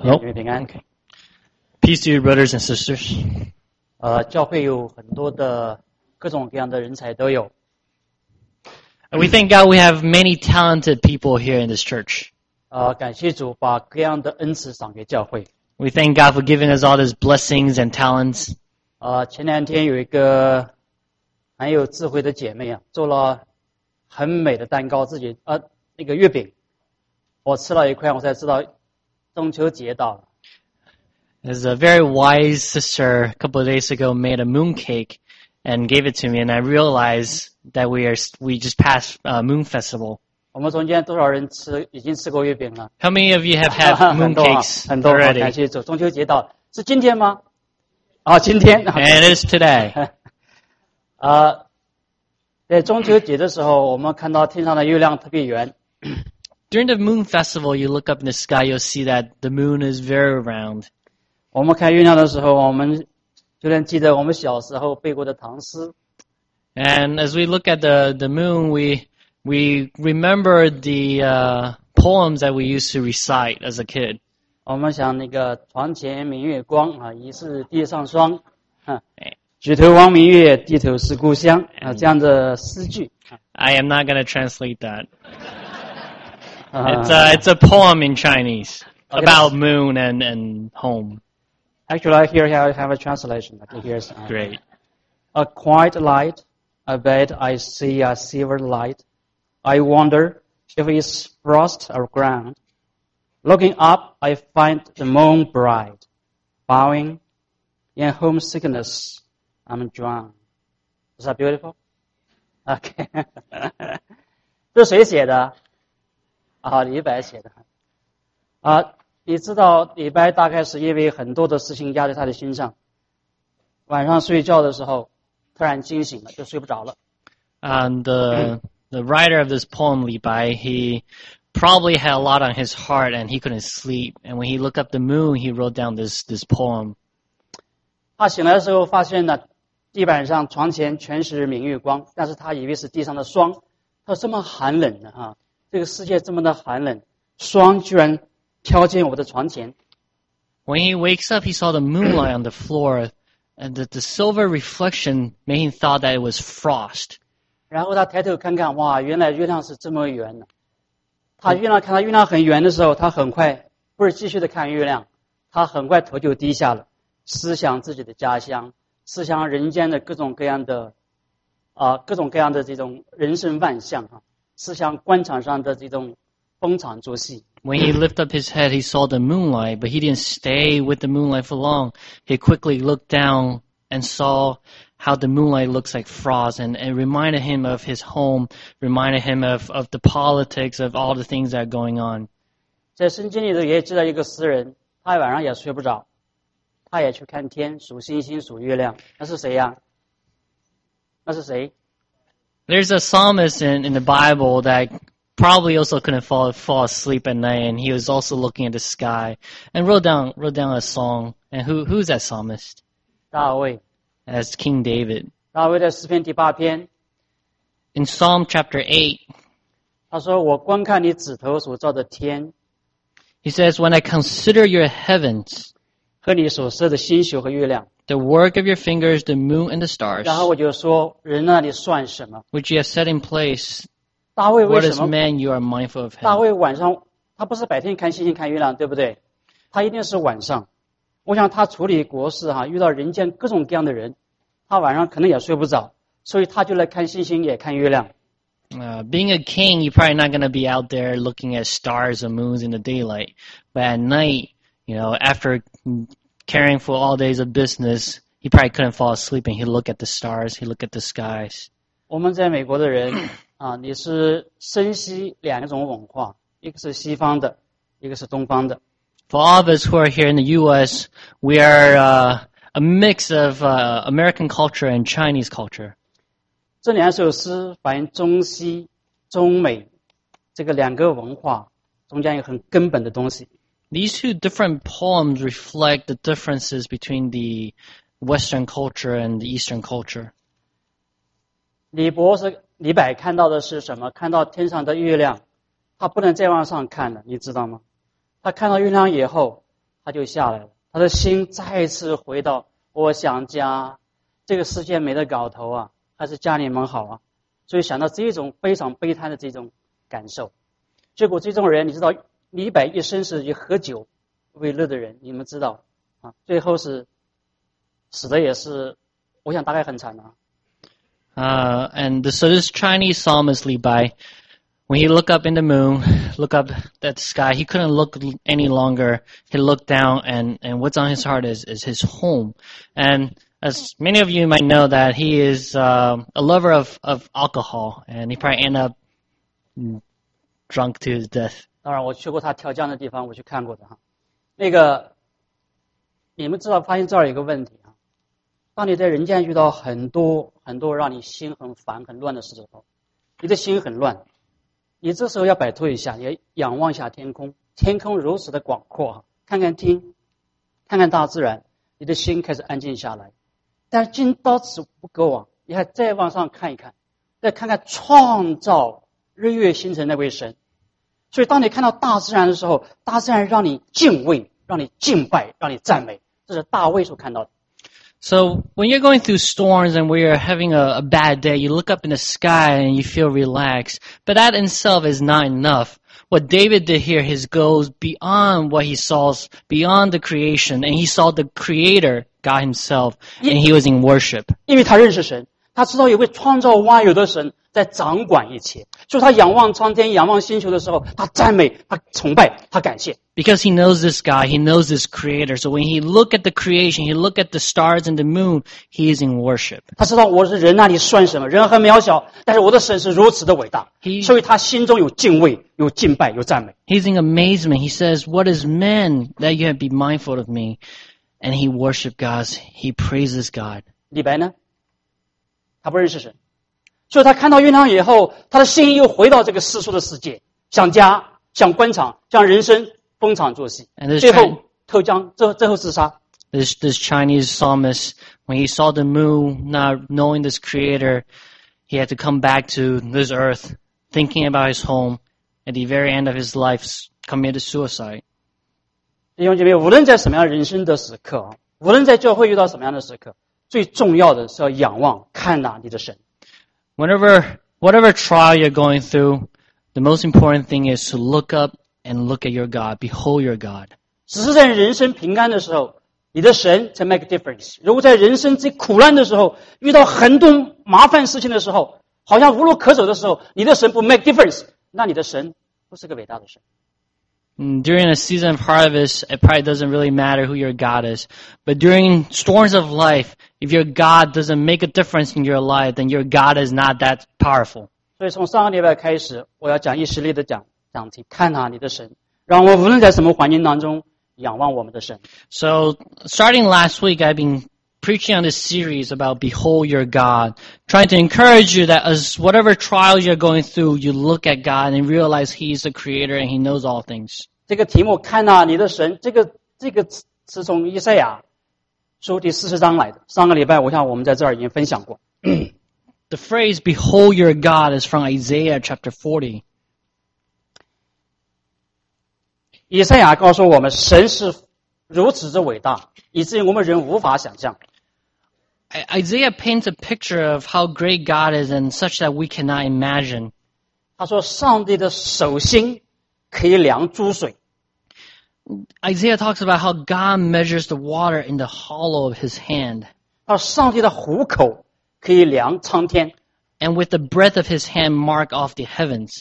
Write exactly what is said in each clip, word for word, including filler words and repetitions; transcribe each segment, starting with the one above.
Nope. 你们平安。 Okay. Peace to your brothers and sisters. 呃，教会有很多的各种各样的人才都有。 And we thank God we have many talented people here in this church. 呃，感谢主把各样的恩赐赏给教会。 We thank God for giving us all these blessings and talents. 呃，前两天有一个很有智慧的姐妹啊，做了很美的蛋糕，自己呃那个月饼，我吃了一块，我才知道中秋节到了。 There's a very wise sister a couple of days ago made a moon cake and gave it to me, and I realized that we are we just passed uh, Moon Festival. 我们中间多少人吃已经吃过月饼了？ How many of you have had 很 moon 多啊， cakes 很多啊，感 already? 谢主，中秋节到了，是今天吗？啊，今天。 And it is today. 呃，在中秋节的时候，我们看到天上的月亮特别圆。 During the Moon Festival, you look up in the sky, you'll see that the moon is very round. 我们看月亮的时候，我们就能记得我们小时候背过的唐诗。 And as we look at the, the moon, we we remember the uh, poems that we used to recite as a kid. 我们想那个床前明月光啊，疑是地上霜，啊，举头望明月，低头思故乡啊，这样的诗句。 I am not going to translate that. 啊 It's a, it's a poem in Chinese Okay. about moon and, and home. Actually, here I have a translation. Okay, here's uh, Great. A quiet light, abed I see a silver light. I wonder if it's frost or ground. Looking up, I find the moon bright. Bowing in homesickness, I'm drowned. Is that beautiful? Okay. 这谁写的？啊，李白写的。啊，你知道李白大概是因为很多的事情压在他的心上，晚上睡觉的时候突然惊醒了，就睡不着了。 And the the writer of this poem, Li Bai, he probably had a lot on his heart and he couldn't sleep. And when he looked up the moon, he wrote down this this poem. 他醒来的时候发现呢，地板上床前全是明月光，但是他以为是地上的霜。他说这么寒冷的哈，这个世界这么的寒冷，霜居然飘进我的床前。 When he wakes up, he saw the moonlight on the floor, and the, the silver reflection made him thought that it was frost. 然后他抬头看看，哇，原来月亮是这么圆的。他月亮看到月亮很圆的时候，他很快不是继续的看月亮，他很快头就低下了，思想自己的家乡，思想人间的各种各样的啊、呃、各种各样的这种人生万象啊，思想官场上的这种逢场作戏。 When he lifted up his head, he saw the moonlight, but he didn't stay with the moonlight for long. He quickly looked down and saw how the moonlight looks like frost, and it reminded him of his home, reminded him of, of the politics, of all the things that are going on. 在圣经里头也记得一个诗人，他晚上也睡不着，他也去看天，数星星，数月亮。那是谁呀？那是谁？ There's a psalmist in, in the Bible that probably also couldn't fall fall asleep at night, and he was also looking at the sky and wrote down wrote down a song. And who who's that psalmist? 大卫。 That's King David. 大卫的诗篇第八篇， In Psalm chapter eight, 他说：“我观看你指头所造的天， he says, "When I consider your heavens, 和你所设的星宿和月亮。 the work of your fingers, the moon and the stars, 然后我就说：人那里算什么？ which you have set in place, 大卫为 what 什 is 么？ man you are mindful of 大 him?" 卫晚上他不是白天看星星看月亮，对不对？他一定是晚上。我想他处理国事哈、遇到人间各种各样的人，他晚上可能也睡不着，所以他就来看星星，也看月亮。 Uh, being a king, you're probably not going to be out there looking at stars and moons in the daylight. But at night, you know, after caring for all days of business, he probably couldn't fall asleep and he'd look at the stars, he'd look at the skies. 我们在美国的人啊，你是深西两种文化，一个是西方的，一个是东方的。 For all of us who are here in the U S, we are uh, a mix of uh, American culture and Chinese culture. 这两首诗反映中西、中美这个两个文化中间有很根本的东西。 These two different poems reflect the differences between the Western culture and the Eastern culture. 李博士、李白看到的是什么？看到天上的月亮，他不能再往上看了，你知道吗？他看到月亮以后， 他就下来了，他的心再次回到我想家，这个世界没得搞头啊，还是家里面好啊，所以想到这种非常悲叹的这种感受。结果这种人，你知道李白一生是以喝酒为乐的人，你们知道啊，最后是死的也是，我想大概很惨啊。 Uh, and so this Chinese psalmist Li Bai, when he looked up in the moon, look up at the sky, he couldn't look any longer. He looked down, and, and what's on his heart is, is his home. And as many of you might know that he is uh, a lover of, of alcohol, and he probably ended up drunk to his death. 当然我去过他调江的地方，我去看过的哈。那个你们知道发现这儿有一个问题啊，当你在人间遇到很多很多让你心很烦很乱的时候，你的心很乱，你这时候要摆脱一下，你要仰望一下天空，天空如此的广阔啊，看看天，看看大自然，你的心开始安静下来。但是仅到此不够啊，你还再往上看一看，再看看创造日月星辰那位神。所以当你看到大自然的时候，大自然让你敬畏，让你敬拜，让你赞美，这是大卫所看到的。 So when you're going through storms and when you're having a, a bad day, you look up in the sky and you feel relaxed. But that in itself is not enough. What David did here, his goes beyond what he saw, beyond the creation, and he saw the Creator, God Himself, and he was in worship. 因为他认识神，他知道有位创造万有的神在掌管一切，所以他仰望苍天，仰望星球的时候，他赞美，他崇拜，他感谢。 Because he knows this God, he knows this Creator. So when he look at the creation, he look at the stars and the moon, he is in worship. 他知道我是人，那里算什么？人很渺小，但是我的神是如此的伟大， He, 所以他心中有敬畏，有敬拜，有赞美。 He's in amazement. He says, "What is man that you have been mindful of me?" And he worship God. He praises God. 李白呢？他不认识神，所以他看到月亮以后，他的心又回到这个世俗的世界，想家，想官场，想人生逢场作戏，最后投江，最最后自杀。 This this Chinese psalmist, when he saw the moon, not knowing this Creator, he had to come back to this earth, thinking about his home. At the very end of his life, committed suicide. 弟兄姐妹，无论在什么样人生的时刻啊，无论在教会遇到什么样的时刻，最重要的是要仰望看哪你的神。 Whenever, whatever trial you're going through, the most important thing is to look up and look at your God, behold your God. 只是在人生平安的时候，你的神才 make a difference。如果在人生最苦难的时候，遇到很多麻烦事情的时候，好像无路可走的时候，你的神不 make difference， 那你的神不是个伟大的神。 During a season of harvest, it probably doesn't really matter who your God is. But during storms of life, if your God doesn't make a difference in your life, then your God is not that powerful. 所以从上个礼拜开始，我要讲一系列的讲讲题，看哪你的神，让我无论在什么环境当中仰望我们的神。 So, starting last week, I've been preaching on this series about behold your God, trying to encourage you that as whatever trials you're going through, you look at God and realize He's the Creator and He knows all things. 这个题目看哪你的神，这个这个词是从以赛亚书第四十章来的。上个礼拜我想我们在这儿已经分享过。 The phrase behold your God is from Isaiah chapter forty. 以赛亚告诉我们，神是如此之伟大，以至于我们人无法想象。 Isaiah paints a picture of how great God is and such that we cannot imagine. 他说，上帝的手心可以量诸水。 Isaiah talks about how God measures the water in the hollow of His hand. 他说，上帝的虎口可以量苍天。 And with the breadth of His hand mark off the heavens.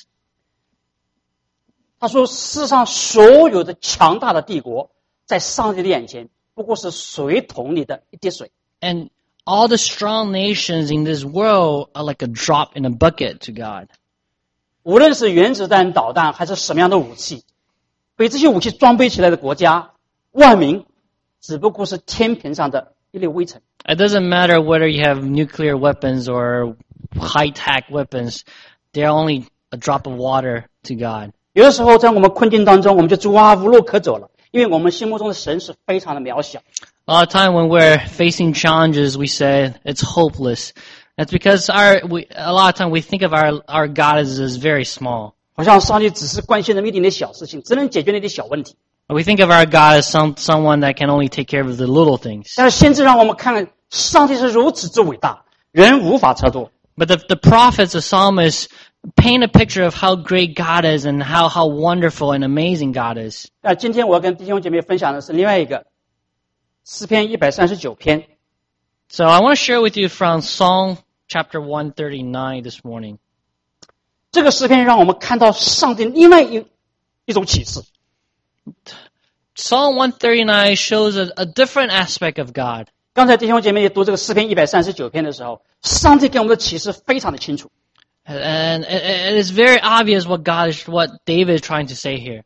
他说，世上所有的强大的帝国，在上帝的眼前不过是水桶里的一滴水。 And all the strong nations in this world are like a drop in a bucket to God. 无论是原子弹、导弹，还是什么样的武器，被这些武器装备起来的国家、万民，只不过是天平上的一粒微尘。 It doesn't matter whether you have nuclear weapons or high-tech weapons. They're only a drop of water to God. 有的时候在我们困境当中，我们就觉得哇无路可走了，因为我们心目中的神是非常的渺小。 A lot of time when we're facing challenges, we say it's hopeless. That's because our we, a lot of time we think of our our God as, as very small. 好像上帝只是关心那么一点点小事情，只能解决那点小问题。 We think of our God as some someone that can only take care of the little things. 但是先知让我们看看，上帝是如此之伟大，人无法测度。 But the, the prophets, the psalmists, paint a picture of how great God is and how, how wonderful and amazing God is. 那今天我要跟弟兄姐妹分享的是另外一个诗篇一百三十九篇。 So I want to share with you from Psalm chapter one thirty-nine this morning. 这个诗篇让我们看到上帝另外一一种启示。 Psalm one thirty-nine shows a, a different aspect of God. 刚才弟兄姐妹读这个诗篇一百三十九篇的时候，上帝给我们的启示非常的清楚。 And it, it is very obvious what God is, what David is trying to say here.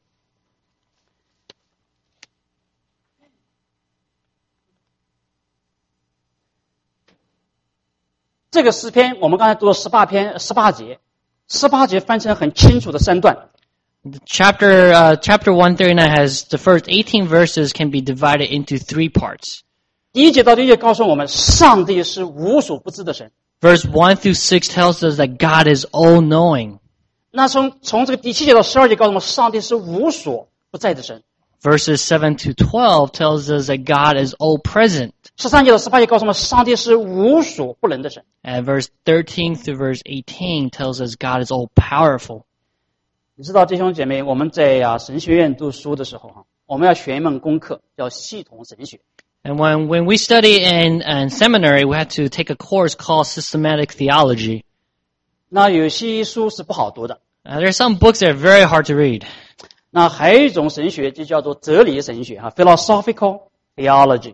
这个诗篇我们刚才读了十八篇十八节，十八节分成很清楚的三段。 Chapter uh, chapter one thirty-nine has the first eighteen verses can be divided into three parts. 第一节到第一节告诉我们，上帝是无所不知的神。 Verse one through six tells us that God is all-knowing. 那从从这个第七节到十二节告诉我们，上帝是无所不在的神。 Verses seven to twelve tells us that God is all-present. 十三节到十八节告诉我们，上帝是无所不能的神。 And verse thirteen through verse eighteen tells us God is all-powerful. 你知道弟兄姐妹，我们在啊神学院读书的时候哈，我们要学一门功课叫系统神学。 And when, when we study in, in seminary, we had to take a course called systematic theology. 那有些书是不好读的。 Uh, there are some books that are very hard to read. 那还有一种神学就叫做哲理神学哈 ，philosophical theology。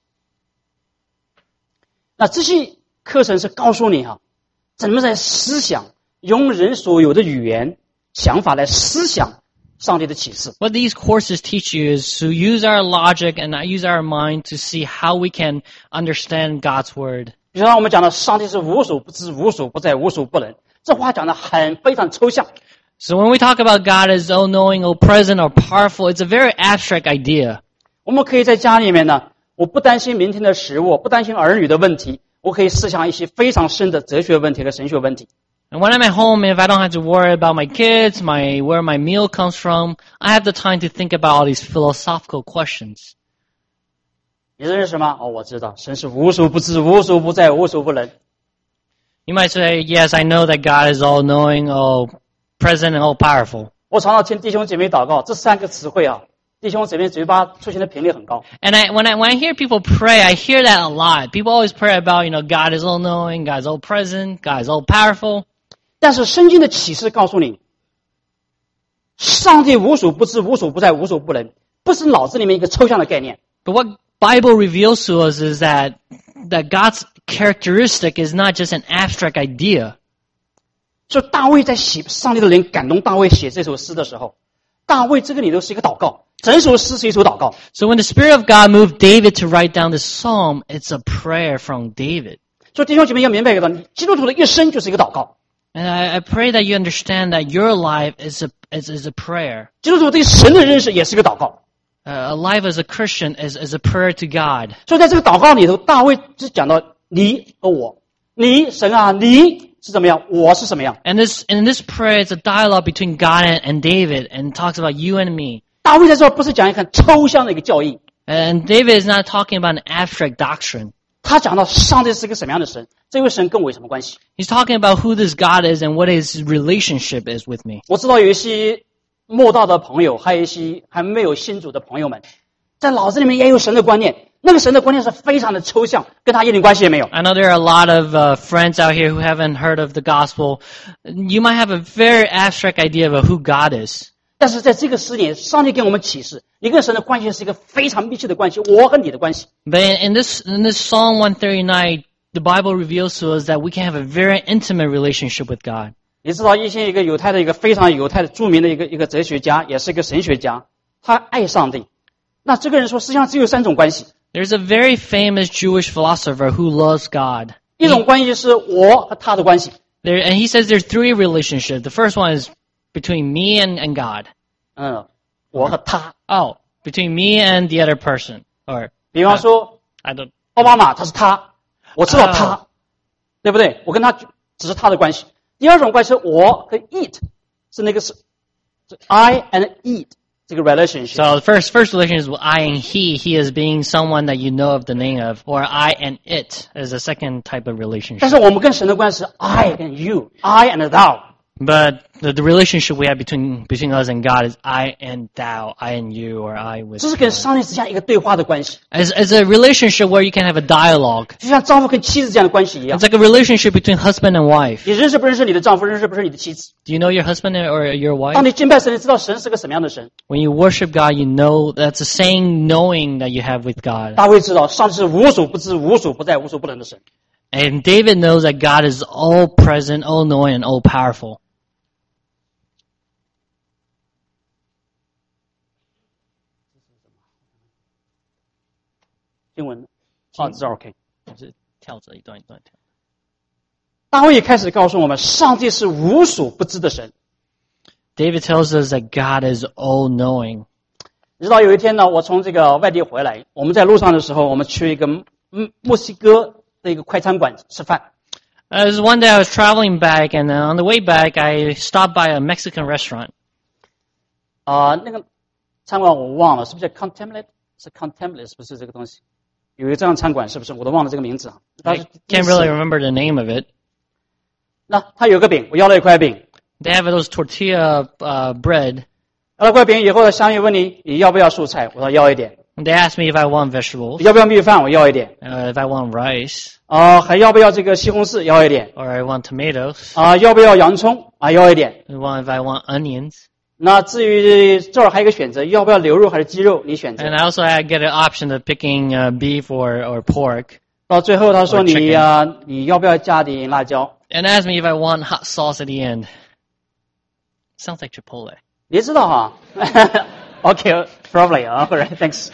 那这些课程是告诉你哈，怎么在思想用人所有的语言想法来思想上帝的启示。 What these courses teach you is to use our logic and use our mind to see how we can understand God's word. 比如说我们讲的上帝是无所不知、无所不在、无所不能，这话讲的很非常抽象。 So when we talk about God as all-knowing, all-present, or powerful, it's a very abstract idea. 我们可以在家里面呢，我不担心明天的食物，不担心儿女的问题，我可以思想一些非常深的哲学问题和神学问题。 And when I'm at home, if I don't have to worry about my kids, my where my meal comes from, I have the time to think about all these philosophical questions. 你认识什么？哦，我知道，神是无所不知、无所不在、无所不能。 You might say, yes, I know that God is all-knowing, all-present, and all-powerful. 我常常听弟兄姐妹祷告，这三个词汇啊，弟兄姐妹嘴巴出现的频率很高。 And I, when I when I hear people pray, I hear that a lot. People always pray about, you know, God is all-knowing, God is all-present, God is all-powerful. 但是圣经的启示告诉你，上帝无所不知、无所不在、无所不能，不是脑子里面一个抽象的概念。 But what Bible reveals to us is that that God's characteristic is not just an abstract idea. 所以大卫在写上帝的灵感动大卫写这首诗的时候，大卫这个里头是一个祷告，整首诗是一首祷告。 So when the Spirit of God moved David to write down this psalm, it's a prayer from David. 所以弟兄姐妹要明白一个道理，基督徒的一生就是一个祷告。 And I, I pray that you understand that your life is a is, is a prayer. 基督徒对神的认识也是一个祷告。 Uh, a life as a Christian is, is a prayer to God. 所以在这个祷告里头，大卫就讲到你和我，你神啊，你是怎么样，我是什么样。 And this in this prayer, it's a dialogue between God and, and David, and talks about you and me. 大卫在这不是讲一个很抽象的一个教义， And David is not talking about an abstract doctrine. 他讲到上帝是一个什么样的神，这位神跟我有什么关系？ He's talking about who this God is and what his relationship is with me. 我知道有一些慕道的朋友，还有一些还没有信主的朋友们，在脑子里面也有神的观念，那个神的观念是非常的抽象，跟他一点关系也没有。 I know there are a lot of uh, friends out here who haven't heard of the gospel. You might have a very abstract idea of who God is. 但是在这个时点，上帝给我们启示，你跟神的关系是一个非常密切的关系，我和你的关系。 But in, in this in this Psalm one thirty-nine, the Bible reveals to us that we can have a very intimate relationship with God. 你知道以前一个犹太的一个非常犹太的著名的一个一个哲学家，也是一个神学家，他爱上帝。那这个人说，实际上只有三种关系。 There's a very famous Jewish philosopher who loves God. 一种关系是我和他的关系。 There, and he says there's three relationships. The first one is between me and, and God. 嗯，我和他。 Oh, between me and the other person. Or 比方说， I don't. 奥巴马他是他，我知道他， 哦对不对？我跟他只是他的关系。第二种关系是我和 it， 是那个是是 I and it， 这个 relationship。 So the first first relation is I and he. He is being someone that you know of the name of, or I and it is a second type of 但 relationship. 是我们跟神的关系是 I and you, I and thou。 But the, the relationship we have between between us and God is I and thou, I and you, or I with 这是 you. 跟上帝之间一个对话的关系， As as a relationship where you can have a dialogue. 就像丈夫跟妻子这样的关系一样。 It's like a relationship between husband and wife. 你认识不认识你的丈夫，认识不认识你的妻子？ Do you know your husband or your 当 wife? 你敬拜神，你知道神是个什么样的神。 When you worship God, you know that's the same knowing that you have with God. 大卫知道上帝是无所不知、无所不在、无所不能的神。 And David knows that God is all present, all knowing, and all powerful. 经文啊，这 OK。大卫也开始告诉我们，上帝是无所不知的神。 David tells us that God is all knowing. 你知道有一天呢，我从这个外地回来，我们在路上的时候，我们去一个嗯墨西哥的一个快餐馆吃饭。 As one day I was traveling back, and on the way back I stopped by a Mexican restaurant. 啊、呃，那个餐馆我忘了，是不是叫 Contemplate？ 是 Contemplate， 是不是这个东西？有一个这样的餐馆，是不是？我都忘了这个名字啊。 I can't really remember the name of it. 那他有个饼，我要了一块饼。 They have those tortilla uh, bread. 要了块饼以后呢，香玉问你你要不要蔬菜？我说要一点。 They asked me if I want vegetables, 要不要米饭？我要一点。 uh, if I want rice, 啊、还要不要这个西红柿？要一点。 or I want tomatoes, 啊、要不要洋葱？啊，要一点。 I want if I want onions. 那至于这儿还有一个选择，要不要牛肉还是鸡肉？你选择。 And I also I get an option of picking uh, beef or, or pork. 到最后他说 Or 你 chicken. 啊、你要不要加点辣椒？ And asked me if I want hot sauce at the end. Sounds like Chipotle. 你知道哈？OK, probably 啊，或者 thanks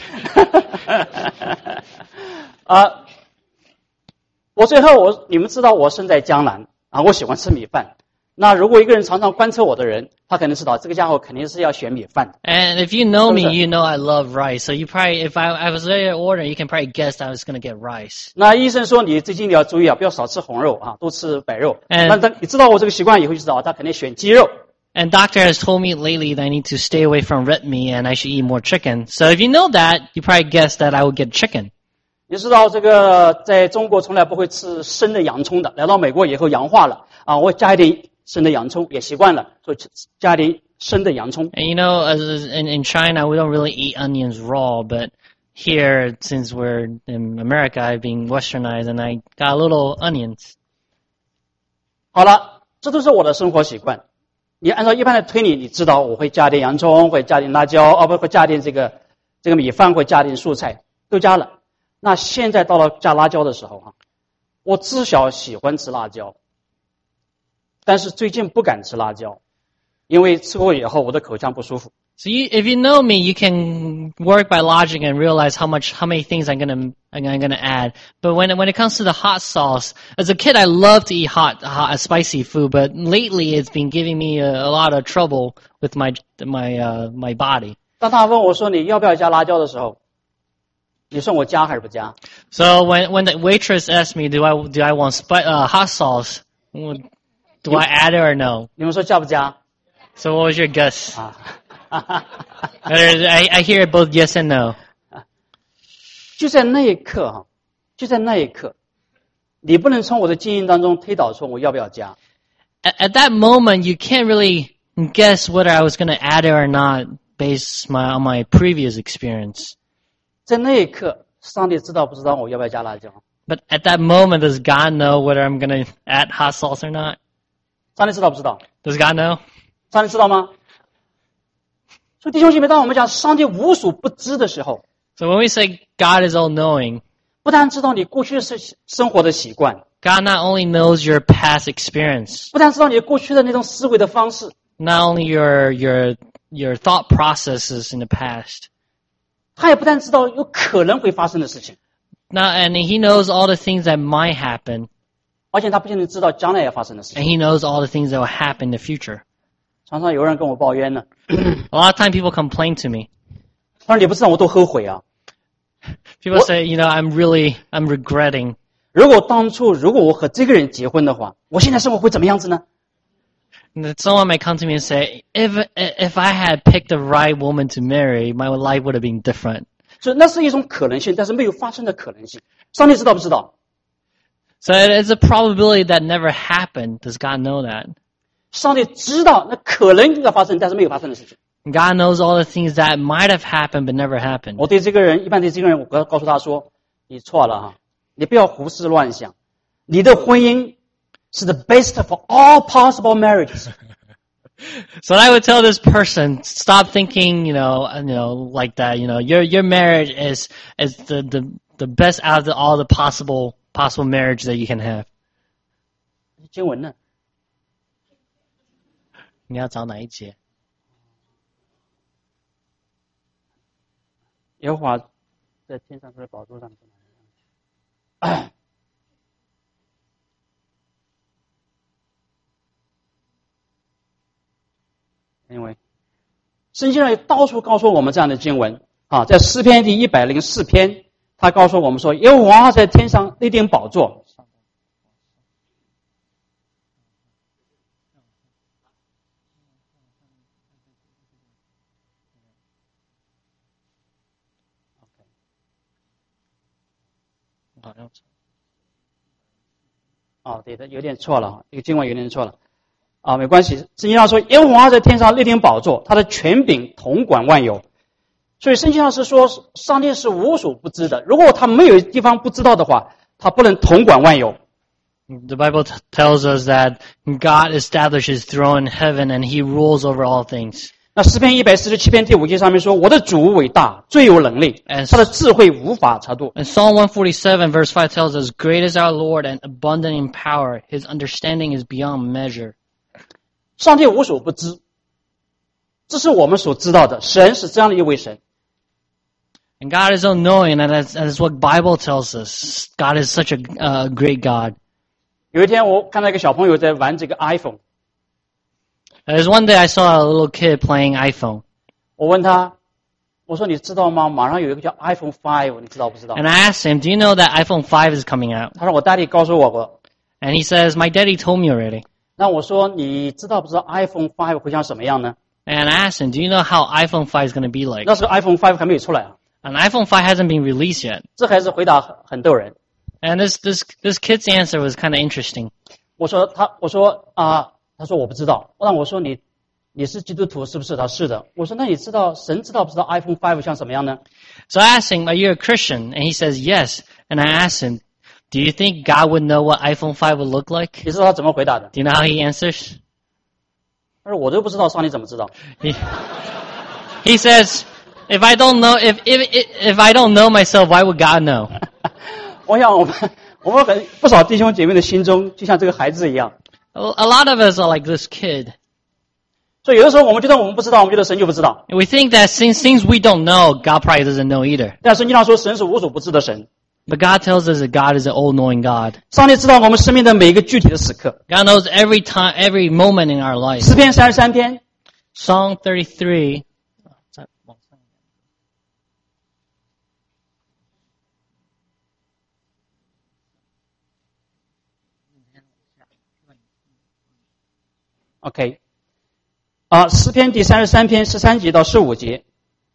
啊，我最后我你们知道我身在江南啊，我喜欢吃米饭。那如果一个人常常观测我的人，他可能知道这个家伙肯定是要选米饭的。 And if you know me, So- you know I love rice. So you probably, if I, I was ready to order, you can probably guess I was going to get rice. 那医生说你最近你要注意啊，不要少吃红肉啊，多吃白肉。 嗯那他你知道我这个习惯以后就知道他肯定选鸡肉。 And doctor has told me lately that I need to stay away from red meat and I should eat more chicken. So if you know that, you probably guess that I would get chicken. 你知道这个在中国从来不会吃生的洋葱的，来到美国以后洋化了啊，我加一点生的洋葱也习惯了，所以加一点生的洋葱。 And you know, as as in, in China, we don't really eat onions raw, but here, since we're in America, I've been westernized and I got a little onions. 好了，这都是我的生活习惯。你按照一般的推理，你知道我会加点洋葱，会加点辣椒，哦不，会加点这个这个米饭，会加点蔬菜，都加了。那现在到了加辣椒的时候哈，我自小喜欢吃辣椒，但是最近不敢吃辣椒，因为吃过以后我的口腔不舒服。 So you, if you know me, you can work by logic and realize how much, how many things I'm gonna, I'm gonna add. But when, when it comes to the hot sauce, as a kid, I love to eat hot, hot, spicy food, but lately it's been giving me a, a lot of trouble with my, my, uh, my body. 当他问我说你要不要加辣椒的时候，你说我加还是不加？ So when, when the waitress asked me, do I, do I want spi- uh, hot sauce? Do I add it or no? 你们说加不加？ So what was your guess? 啊， I, I hear both yes and no. 就在那一刻哈，就在那一刻，你不能从我的经验当中推导出我要不要加。 At, at that moment, you can't really guess whether I was going to add it or not based my, on my previous experience. 在那一刻，上帝知道不知道我要不要加辣椒？ But at that moment, does God know whether I'm going to add hot sauce or not? 上帝知道不知道？ Does God know? 上帝知道吗？所以弟兄姐妹，当我们讲上帝无所不知的时候， So when we say God is all-knowing, 不但知道你过去的生生活的习惯， God not only knows your past experience, 不但知道你过去的那种思维的方式， not only your, your, your thought processes in the past, 他也不但知道有可能会发生的事情， not, and He knows all the things that might happen, 而且他不仅仅知道将来要发生的事 and 情。 He knows all the things that will happen in the future. 常常有人跟我抱怨呢， A lot of time people complain to me. 他说你不知道我多后悔啊！ People say, you know, I'm really, I'm regretting. 如果当初如果我和这个人结婚的话，我现在生活会怎么样子呢？ Someone might come to me and say, if if I had picked the right woman to marry, my life would have been different. 所以那是一种可能性，但是没有发生的可能性。上帝知道不知道？ So it's a probability that never happened. Does God know that? 上帝知道那可能要发生，但是没有发生的事情。 God knows all the things that might have happened but never happened. 我对这个人，一般对这个人，我告告诉他说：“你错了哈，你不要胡思乱想，你的婚姻是 the best for all possible marriages。” So I would tell this person, stop thinking, you know, you know, like that. You know, your your marriage is is the the the best out of the, all the possible possible marriage that you can have. 经文呢？ 你要找哪一节？ 耶和华在天上的宝座上。因为圣经上也到处告诉我们这样的经文啊，在诗篇第一百零四篇，他告诉我们说，耶和华在天上立定宝座。哦，对的，有点错了，这个经文有点错了。啊，没关系。圣经上说，耶和华在天上立定宝座，他的权柄统管万有。所以圣经上是说，上帝是无所不知的。如果他没有地方不知道的话，他不能统管万有。 The Bible t- tells us that God established His throne in heaven and He rules over all things. 那诗篇一百四十七篇第五节上面说，我的主伟大，最有能力， And 他的智慧无法查度。 And Psalm one forty-seven verse five tells us, Great is our Lord and abundant in power. His understanding is beyond measure. 上帝无所不知，这是我们所知道的。神是这样的一位神。 And God is all-knowing, and that's, that's what Bible tells us. God is such a uh, great God. 有一天我看到一个小朋友在玩这个 iPhone， There's one day I saw a little kid playing iPhone. 我问他，我说你知道吗？马上有一个叫 iPhone five， 你知道不知道？ And I asked him, do you know that iPhone five is coming out? 他说我daddy告诉我过。 And he says, my daddy told me already. 那我说你知道不知道 iPhone five 会像什么样呢？ And I asked him, do you know how iPhone five is going to be like? 那时候 iPhone five 还没有出来啊。 And iPhone five hasn't been released yet. 这还是回答很很逗人。 And this, this, this kid's answer was kind of interesting. 我说他，我说啊，他说我不知道。那我说你，你是基督徒是不是？他是的。我说那你知道神知道不知道 iPhone five 像什么样呢？ So I asked him, are you a Christian? And he says, yes. And I asked him, do you think God would know what iPhone five would look like? 你知道他怎么回答的？ Do you know how he answers? 他说我都不知道，上帝怎么知道？ He, he says, if I don't know, if, if, if I don't know myself, why would God know? 我想我们我们很不少弟兄姐妹的心中，就像这个孩子一样。 A lot of us are like this kid. 所以有的时候我们觉得我们不知道，我们觉得神就不知道。 And we think that since things we don't know, God probably doesn't know either. 但圣经上说，神是无所不知的神。 But God tells us that God is an all-knowing God. 上帝知道我们生命的每一个具体的时刻。 God knows every time, every moment in our life. 诗篇三十三篇， Psalm thirty-three. OK， 啊，诗篇第三十三篇十三节到十五节，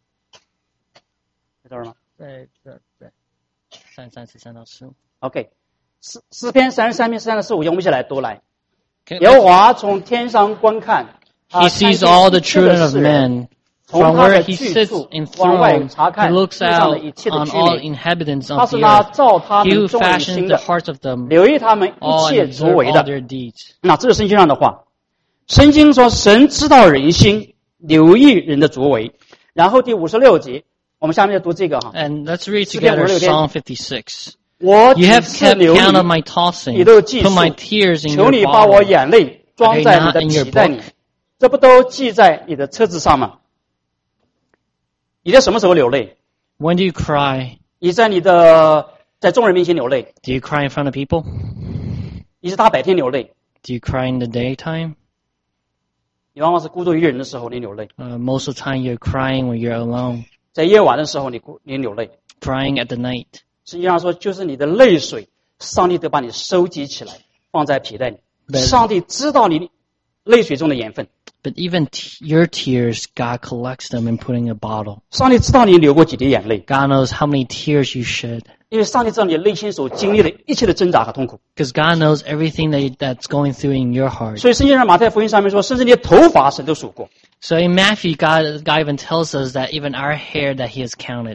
在这儿吗？ 对对对，三三十三到十五。 OK， 诗诗篇三十三篇十三到十五节，我们一起来读来。 Okay, 耶和华从天上观看， He sees all the children of men. 从 From 他 where 的 he 去 sits 处 enthroned, 往外查 he 看 looks 地上的 out 一切的 on 居 all 民。 inhabitants 他 of 是 the 那 earth. 造他 He 们 who 众人 fashions 心 the 的， hearts of them, 留意他们 all 一切 and 作 observe 为 all 的。 their deeds. 那这是圣经上的话。圣经说，神知道人心，留意人的作为。然后第五十六节，我们下面就读这个哈。 And let's read 诗篇 together 五十六篇。 Psalm fifty-six. 我 You 几 have 次 kept 流 count of 离， my tossing, 你都记 put my 数。 tears in 求 your 你把我 bottle. 眼泪装在你的 Are they not in your 皮带 book? 里，这不都记在你的册子上吗？你在什么时候流泪？ When do you cry? 你在你的在众人面前流泪， Do you cry in front of people? 你是大白天流泪， Do you cry in the daytime? 你往往是孤独一人的时候你流泪， Uh, most of the time you're crying when you're alone, 在夜晚的时候你哭你流泪。 crying at the night. 实际上说，就是你的泪水，上帝都把你收集起来，放在皮带里。 对上帝知道你泪水中的盐分。 But even t- your tears, God collects them and put in a bottle. 上帝知道你流过几滴眼泪， God knows how many tears you shed. 因为上帝知道你内心所经历的一切的挣扎和痛苦。 Because God knows everything that that's going through in your heart. 所以圣经上马太福音上面说，甚至你的头发神都数过。 So in Matthew, God, God even tells us that even our hair that He has counted.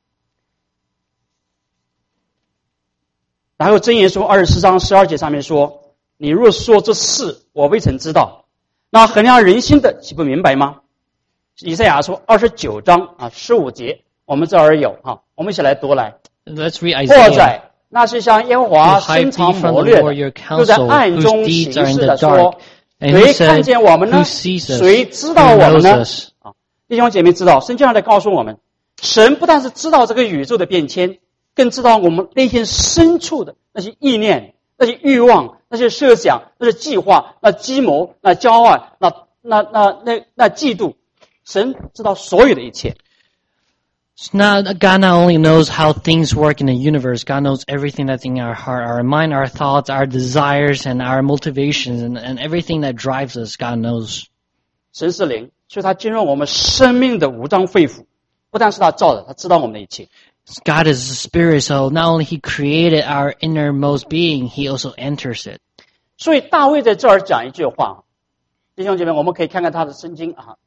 然后箴言书二十四章十二节上面说，你若说这事我未曾知道，那衡量人心的岂不明白吗？以赛亚书二十九章啊十五节，我们这儿有哈，我们一起来读来。 Let's read 或 Isaiah. 在那是向耶和华 You hide 深藏 thee from 谋 the 略 Lord 的， your 就在 counsel, 暗 whose 中 deeds 行 are in 事 the 的 dark. 说， And 谁 who 看 said, 见我们呢？ who sees us? 谁知道 Who 我们 knows 呢？ us? 啊，弟兄姐妹知道，圣经上来告诉我们，神不但是知道这个宇宙的变迁，更知道我们内心深处的那些意念、那些欲望、那些设想、那些计划、那计谋、那骄傲、那那那那那嫉妒，神知道所有的一切。 So now, God not only knows how things work in the universe, God knows everything that's in our heart, our mind, our thoughts, our desires, and our motivations, and, and everything that drives us, God knows. 神是灵，所以他进入我们生命的五脏肺腑，不但是他造的，他知道我们的一切。 God is a spirit, so not only He created our innermost being, He also enters it. 所以大卫在这儿讲一句话，弟兄姐妹，我们可以看看他的圣经啊。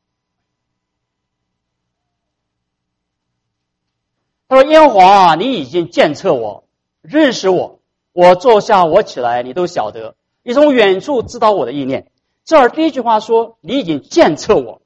他说：“耶和华啊，你已经鉴测我，认识我，我坐下，我起来，你都晓得。你从远处知道我的意念。”这儿第一句话说：“你已经鉴测我。”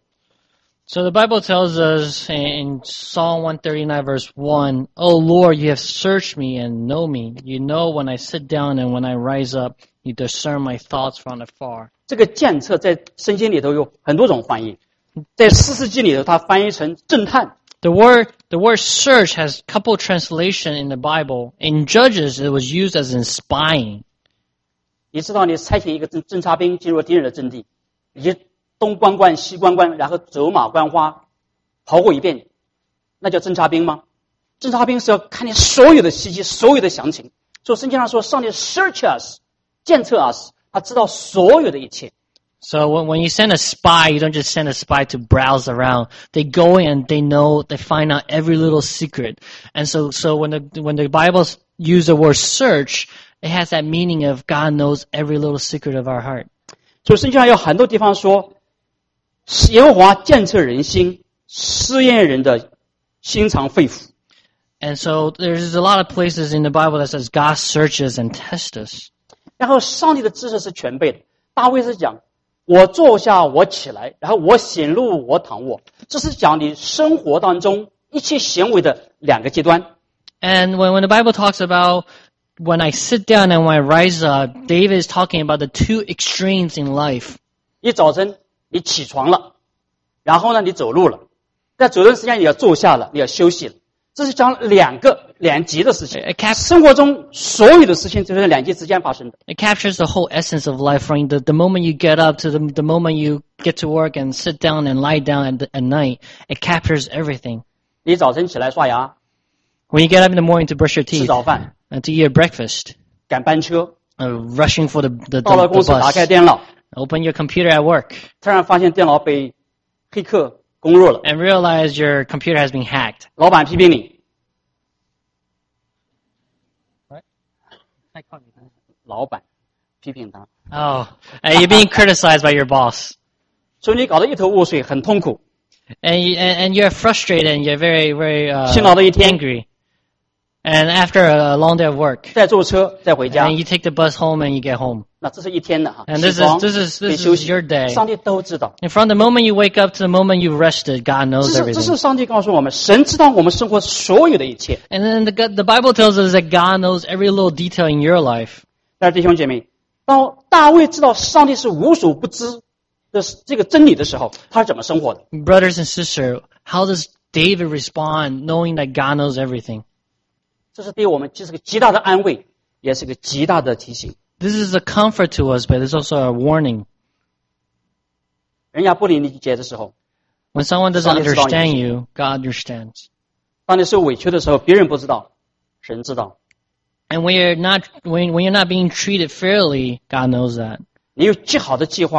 So the Bible tells us in Psalm one thirty-nine verse one, "O Lord, you have searched me and know me. You know when I sit down and when I rise up, you discern my thoughts from afar." 这个鉴测在圣经里头有很多种翻译，在四世纪里头，它翻译成侦探。 The word the word search has couple translation in the Bible. In Judges, it was used as in spying. 你知道，你差遣一个侦侦察兵进入敌人的阵地，你东观观西观观，然后走马观花，跑过一遍，那叫侦察兵吗？侦察兵是要看你所有的信息，所有的详情。所以圣经上说，上帝 search us， 检测 us， 他知道所有的一切。 So when, when you send a spy, you don't just send a spy to browse around. They go in, they know, they find out every little secret. And so, so when the, when the Bible use the word search, it has that meaning of God knows every little secret of our heart. 所以圣经上有很多地方说，耶和华检测人心，试验人的心肠肺腑。 And so there's a lot of places in the Bible that says God searches and tests us. 然后上帝的知识是全备的。大卫是讲，我坐下，我起来，然后我显露，我躺卧。这是讲你生活当中一切行为的两个阶段。 And when, when the Bible talks about when I sit down and when I rise up, David is talking about the two extremes in life. 你早晨你起床了，然后呢你走路了，在走的时间你要坐下了，你要休息了。这是讲两个两极的事情。 It cap- 生活中所有的事情就是在两极之间发生的。 It captures the whole essence of life from the, the moment you get up to the, the moment you get to work and sit down and lie down at, the, at night. It captures everything. 你早晨起来刷牙， When you get up in the morning to brush your 吃 teeth 早饭， and to eat your breakfast, 赶班车， uh, rushing for the, the, 到了 the, 公 the 司打开 bus, 电脑， open your computer at work, 突然发现电脑被黑客攻入了， and realize your computer has been hacked. 老板批评你，老板批评他， Oh, and you're being criticized by your boss. 所以你搞得一头雾水，很痛苦。 And, you, and, and you're frustrated and you're very, very uh, 辛劳的一天， angry. And after a long day of work, 再坐车，再回家 and，you take the bus home and you get home. 那这是一天的哈。 And 起 this is 床 this is 可以 this 休 is 息 your day. 上帝都知道。 And from the moment you wake up to the moment you rested, God 这 knows 是这是 everything. 上帝告诉我们，神知道我们生活所有的一切。 And then the God- the Bible tells us that God knows every little detail in your life. 但是弟兄姐妹，当大卫知道上帝是无所不知的这个真理的时候，他是怎么生活的？ Brothers and sisters, how does David respond knowing that God knows everything? 这是对我们既是个极大的安慰，也是个极大的提醒。 This is a comfort to us, but it's also a warning. 人家不理你解的时候， When someone doesn't 上帝知道你的 understand 心。 you, God understands. 当你受委屈的时候，别人不知道，神知道。 And when you're not when when you're not being treated fairly, God knows that. 你有极好的计划，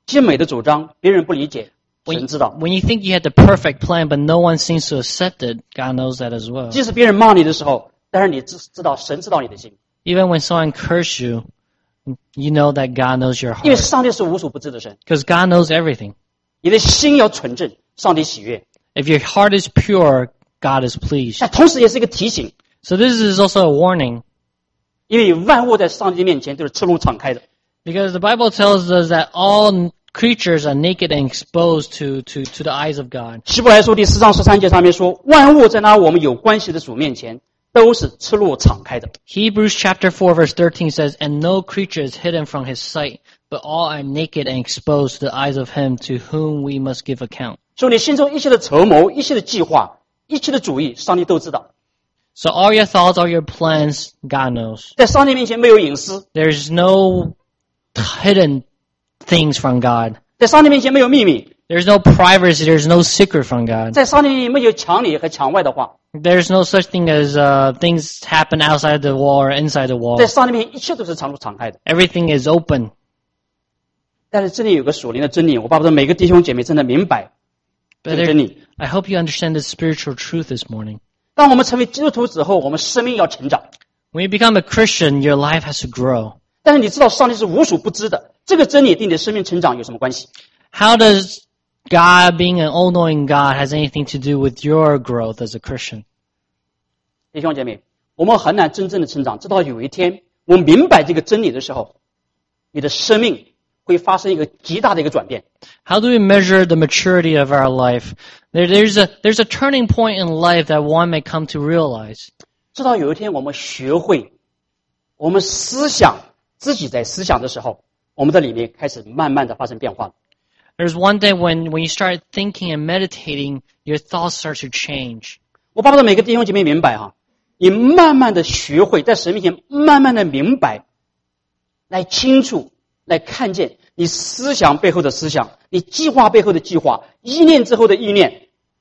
极美的主张，别人不理解， When 神知道。 when you think you had the perfect plan, but no one seems to accept it, God knows that as well. 即使别人骂你的时候，但是你知知道神知道你的心， Even when someone curses you, you know that God knows your 因为 heart. 上帝是无所不知的神。 Because God knows everything. 你的心要纯正，上帝喜悦。 If your heart is pure, God is pleased. 但同时也是一个提醒， So this is also a warning. 因为万物在上帝面前都是赤露敞开的。 Because the Bible tells us that all creatures are naked and exposed to, to, to the eyes of God. 希伯来书第四章十三节上面说，万物在那我们有关系的主面前都是赤露敞开的。 Hebrews chapter four verse thirteen says, And no creature is hidden from his sight, but all are naked and exposed to the eyes of him to whom we must give account. 所以你心中一切的筹谋、一切的计划、一切的主意，上帝都知道。 So all your thoughts, all your plans, God knows. 在上帝面前没有隐私， There's no hidden things from God. 在上帝面前没有秘密， There's no privacy, there's no secret from God. 在上帝面前没有墙里和墙外的话， There's no such thing as uh, things happen outside the wall or inside the wall. 在上帝面前一切都是敞露敞开的。 Everything is open. 但是这里有个属灵的真理，我巴不得每个弟兄姐妹真的明白这 But 个 there, 真理。 I hope you understand the spiritual truth this morning. 当我们成为基督徒之后，我们生命要成长。 When you become a Christian, your life has to grow. 但是你知道上帝是无所不知的，这个真理对你的生命成长有什么关系？ How does God, being an all-knowing God, has anything to do with your growth as a Christian? 弟兄姐妹，我们很难真正的成长，直到有一天我们明白这个真理的时候，你的生命会发生一个极大的一个转变。 How do we measure the maturity of our life? There, there's a there's a turning point in life that one may come to realize. 直到有一天我们学会，我们思想自己在思想的时候，我们的里面开始慢慢的发生变化。 There's one day when, when you start thinking and meditating, your thoughts start to change. 我巴不得每个弟兄姐妹明白哈，你慢慢的学会在神面前慢慢的明白，来清楚来看见你思想背后的思想，你计划背后的计划，意念之后的意念。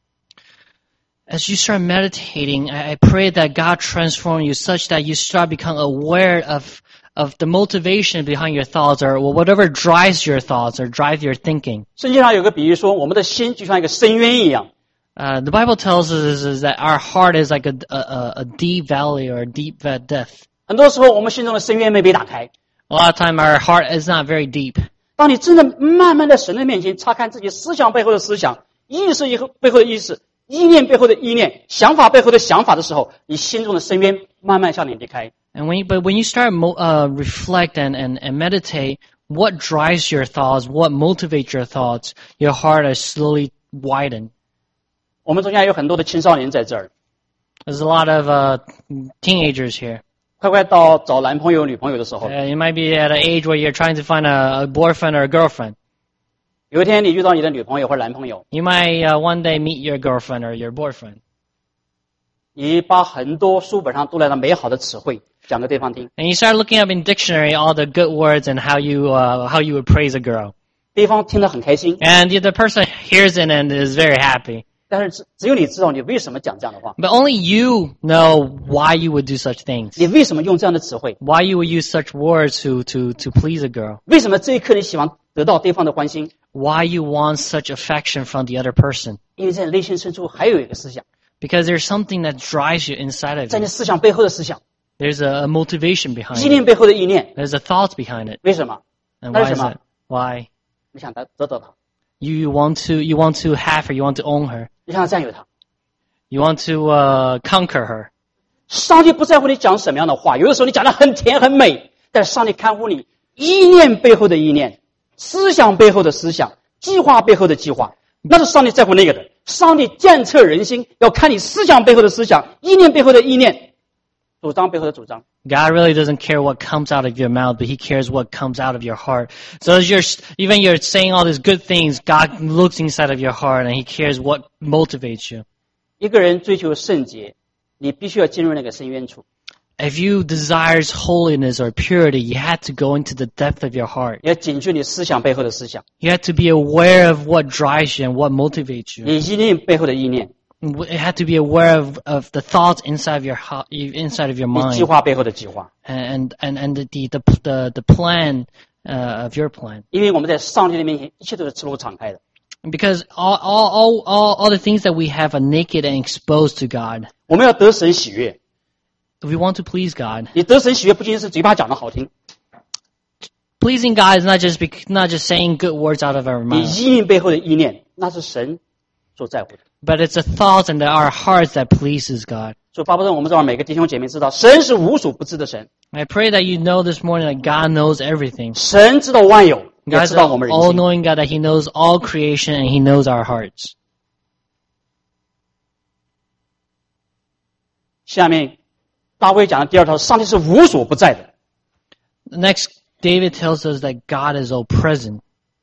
As you start meditating, I, I pray that God transform you such that you start becoming aware of of the motivation behind your thoughts or whatever drives your thoughts or drive your thinking. 圣经上有个比喻说，我们的心就像一个深渊一样。 Uh, the Bible tells us is, is that our heart is like a, a, a deep valley or a deep depth. 很多时候，我们心中的深渊没被打开。 A lot of time our heart is not very deep. 当你真的慢慢在神的面前查看自己思想背后的思想，意识以后背后的意识，意念背后的意念，想法背后的想法的时候，你心中的深渊慢慢向你离开。 And when you, but when you start mo- uh, reflect and, and, and meditate, what drives your thoughts, what motivates your thoughts, your heart is slowly widened. 我们中间有很多的青少年在这儿， There's a lot of uh, teenagers here. 快快到找男朋友、女朋友的时候， Uh, you might be at an age where you're trying to find a, a boyfriend or a girlfriend. 有一天你遇到你的女朋友或者男朋友， You might uh, one day meet your girlfriend or your boyfriend. 你把很多书本上读来的美好的词汇讲给对方听， And you start looking up in dictionary all the good words and how you uh, how you would praise a girl. 对方听得很开心， And the person hears it and is very happy. 但是只只有你知道你为什么讲这样的话， But only you know why you would do such things. 你为什么用这样的词汇， Why you would use such words to, to, to please a girl. 为什么这一刻你喜欢得到对方的关心， Why you want such affection from the other person. 因为在内心深处还有一个思想， Because there's something that drives you inside of 在你 you. 思想背后的思想， There's a, a motivation 意 behind it. 念背后的意念， There's a thought behind it. 为什么？ And 那 why 是 is 什么 it? Why? 你想得得到他， You, you want to you want to have her, you want to own her. 你想占有他。 You want to uh, conquer her. 上帝不在乎你讲什么样的话，有的时候你讲的很甜很美，但是上帝看乎你意念背后的意念，思想背后的思想，计划背后的计划，那是上帝在乎那个的。上帝监测人心，要看你思想背后的思想，意念背后的意念，主张背后的主张。 God really doesn't care what comes out of your mouth, but he cares what comes out of your heart. So as you're, even you're saying all these good things, God looks inside of your heart and he cares what motivates you. 一个人追求圣洁，你必须要进入那个深渊处， If you desires holiness or purity, you had to go into the depth of your heart. 你要警觉你思想背后的思想， You had to be aware of what drives you and what motivates you. 你意念背后的意念， You had to be aware of, of the thoughts inside of your inside of your 你计 mind 划背后的计划。 and and and the the the, the plan uh, of your plan. 因为我们在上帝的面前，一切都是赤裸敞开的。 Because all, all, all, all, all the things that we have are naked and exposed to God. 我们要得神喜悦。 If we want to please God, 你得神喜悦不仅仅是嘴巴讲的好听， pleasing God is not just bec- not just saying good words out of our 你 mouth, 意念背后的意念，那是神所在乎的。 but it's the thoughts and the, our hearts that pleases God. 所以巴不得我们这儿每个弟兄姐妹知道，神是无所不知的神， I pray that you know this morning that God knows everything. 神知道万有，也 God 知 is 道我们人心。 all-knowing God, that He knows all creation and He knows our hearts. 下面大卫讲的第二套，上帝是无所不在的。 Next, David tells us that God is all present.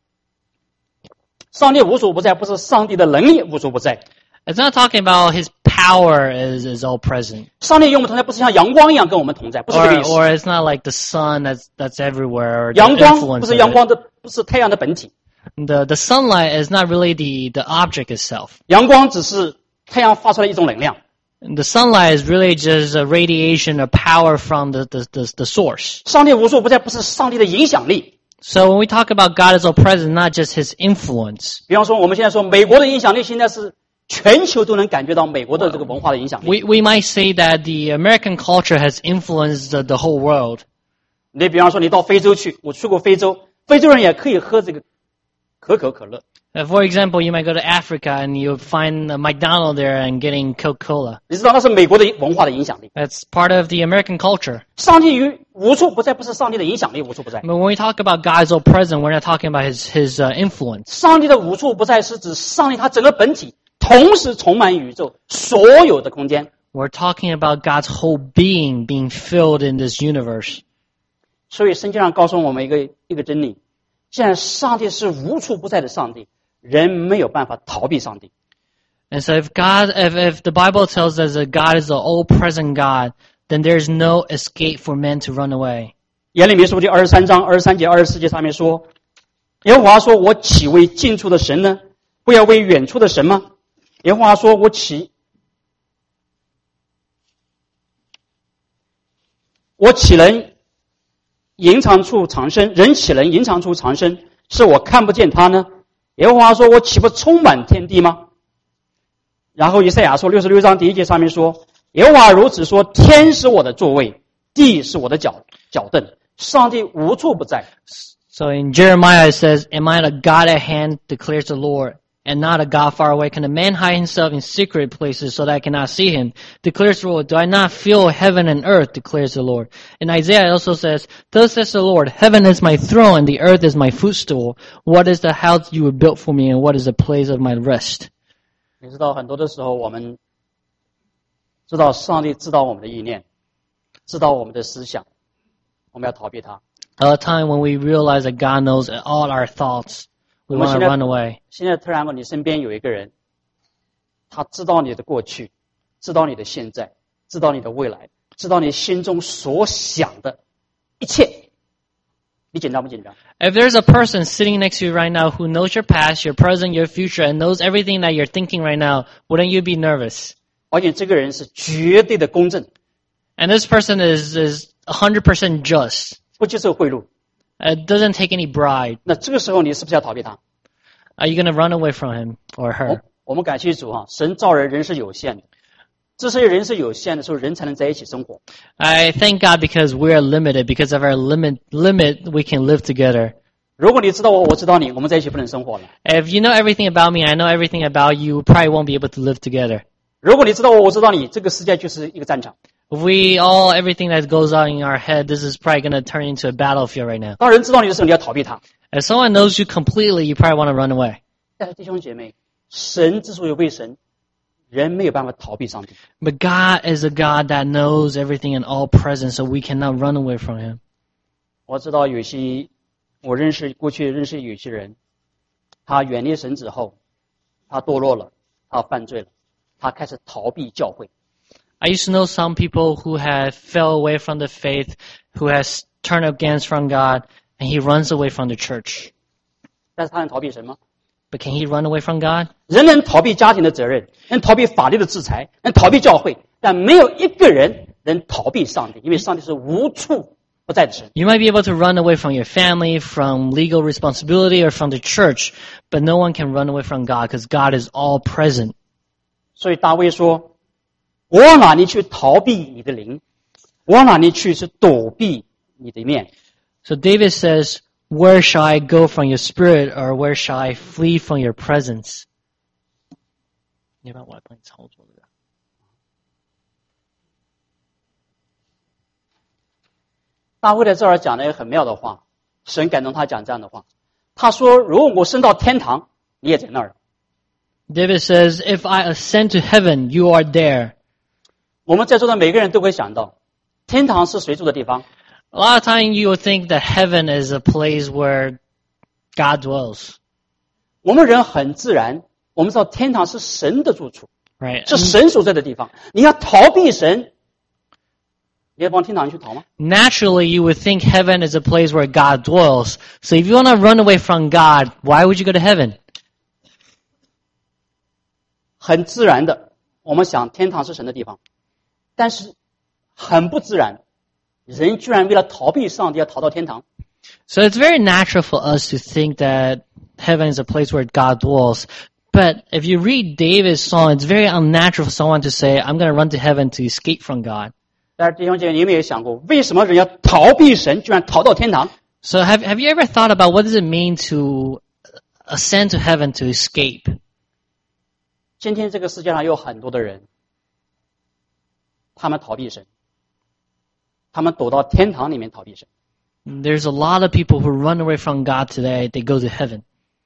上帝无所不在，不是上帝的能力无所不在。 It's not talking about His power is, is all present. 上帝与我们同在，不是像阳光一样跟我们同在，不是这 Or, 个意思。 or it's not like the sun that's, that's everywhere or the 阳光 influence 不 of 是阳 it. 光的，不是太阳的本体。 The, the sunlight is not really the, the object itself. 阳光只是太阳发出来一种能量。 The sunlight is really just a radiation of power from the, the, the, the source. 上帝无所不在，不是上帝的影响力。 So when we talk about God is all present, not just His influence. 比方说，我们现在说美国的影响力，现在是全球都能感觉到美国的这个文化的影响力。 We, we might say that the American culture has influenced the, the whole world. 你比方说，你到非洲去，我去过非洲，非洲人也可以喝这个可口可乐。 Uh, for example, you might go to Africa and you'll find a McDonald's there and getting Coca-Cola. 你知道那是美国的文化的影响力。 That's part of the American culture. 上帝与无处不在，不是上帝的影响力无处不在。 But when we talk about God is all present, we're not talking about His, his uh, influence. 上帝的无处不在是指上帝他整个本体同时充满宇宙所有的空间。 We're talking about God's whole being being filled in this universe. 所以圣经上告诉我们一个一个真理：既然上帝是无处不在的上帝，人没有办法逃避上帝。 And so if God, if, if the Bible tells us that God is the all-present God, then there's no escape for men to run away. 耶利米书第二十三章二十三节、二十四节上面说：“耶和华说，我岂为近处的神呢？不要为远处的神吗？耶和华说，我岂我岂能隐藏处藏身？人岂能隐藏处藏身？是我看不见他呢？耶和华说，我岂不充满天地吗？”然后以赛亚书六十六章第一节上面说：“耶和华如此说，天是我的座位，地是我的脚脚凳。”上帝无处不在。 So in Jeremiah it says, "Am I a God at hand, declares the Lord, and not a God far away? Can a man hide himself in secret places so that I cannot see him? Declares the Lord, do I not fill heaven and earth, declares the Lord." In Isaiah it also says, "Thus says the Lord, heaven is my throne and the earth is my footstool. What is the house you have built for me, and what is the place of my rest?" 你知道很多的时候，我们知道上帝知道我们的意念，知道我们的思想，我们要逃避他。 A time when we realize that God knows all our thoughts, we 我们 want 现 to 在 run away. 现在突然你身边有一个人，他知道你的过去，知道你的现在，知道你的未来，知道你心中所想的一切，你紧张不紧张？ If there's a person sitting next to you right now who knows your past, your present, your future, and knows everything that you're thinking right now, wouldn't you be nervous? 而且这个人是绝对的公正， And this person is is one hundred percent just. 不接受贿赂。 It doesn't take any bribe. 那这个时候你是不是要逃避他？ Are you going to run away from him or 我 her? 我们感谢主哈，神造人，人是有限的。之所以人是有限的时候，人才能在一起生活。 I thank God because we are limited. Because of our limit, limit, we can live together. 如果你知道我，我知道你，我们在一起不能生活了。 If you know everything about me, I know everything about you, we probably won't be able to live together. 如果你知道我，我知道你，这个世界就是一个战场。 If we all, everything that goes on in our head, this is probably going to turn into a battlefield right now. 当人知道你的时候，你要逃避他。 If someone knows you completely, you probably want to run away. 但是弟兄姐妹，神之所以为神，人没有办法逃避上帝。 But God is a God that knows everything and all present, so we cannot run away from Him. 我知道有些，我认识过去认识有些人，他远离神之后，他堕落了，他犯罪了，他开始逃避教会。 I used to know some people who had fell away from the faith, who has turned against from God, and he runs away from the church. 但是他能逃避神吗？ But can he run away from God? 人能逃避家庭的责任，能逃避法律的制裁，能逃避教会，但没有一个人能逃避上帝，因为上帝是无处不在的神。 You might be able to run away from your family, from legal responsibility, or from the church, but no one can run away from God because God is all present. 所以大卫说：“我往哪里去逃避你的灵？我往哪里去是躲避你的面？” So David says, where shall I go from your spirit, or where shall I flee from your presence? 你要不要我来帮你操作这个？ 大卫在这儿讲了一个很妙的话，神感动他讲这样的话。他说：“如果我升到天堂，你也在那儿。” David says, if I ascend to heaven, you are there. 我们在座的每个人都会想到，天堂是谁住的地方？ A lot of time you would think that heaven is a place where God dwells, 我们人很自然，我们知道天堂是神的住处， right? 是神所在的地方。你要逃避神，你要往天堂去逃吗？ Naturally, you would think heaven is a place where God dwells. So if you want to run away from God, why would you go to heaven? 很自然的，我们想天堂是神的地方，但是很不自然，人居然为了逃避上帝要逃到天堂。 So it's very natural for us to think that heaven is a place where God dwells. But if you read David's song, it's very unnatural for someone to say, I'm going to run to heaven to escape from God. 但是弟兄姐妹，你们也想过，为什么人要逃避神，居然逃到天堂？ So have, have you ever thought about what does it mean to ascend to heaven to escape? 今天这个世界上有很多的人，他们逃避神，他们躲到天堂里面逃避神。 There's a lot of people who run away from God today. They go to heaven.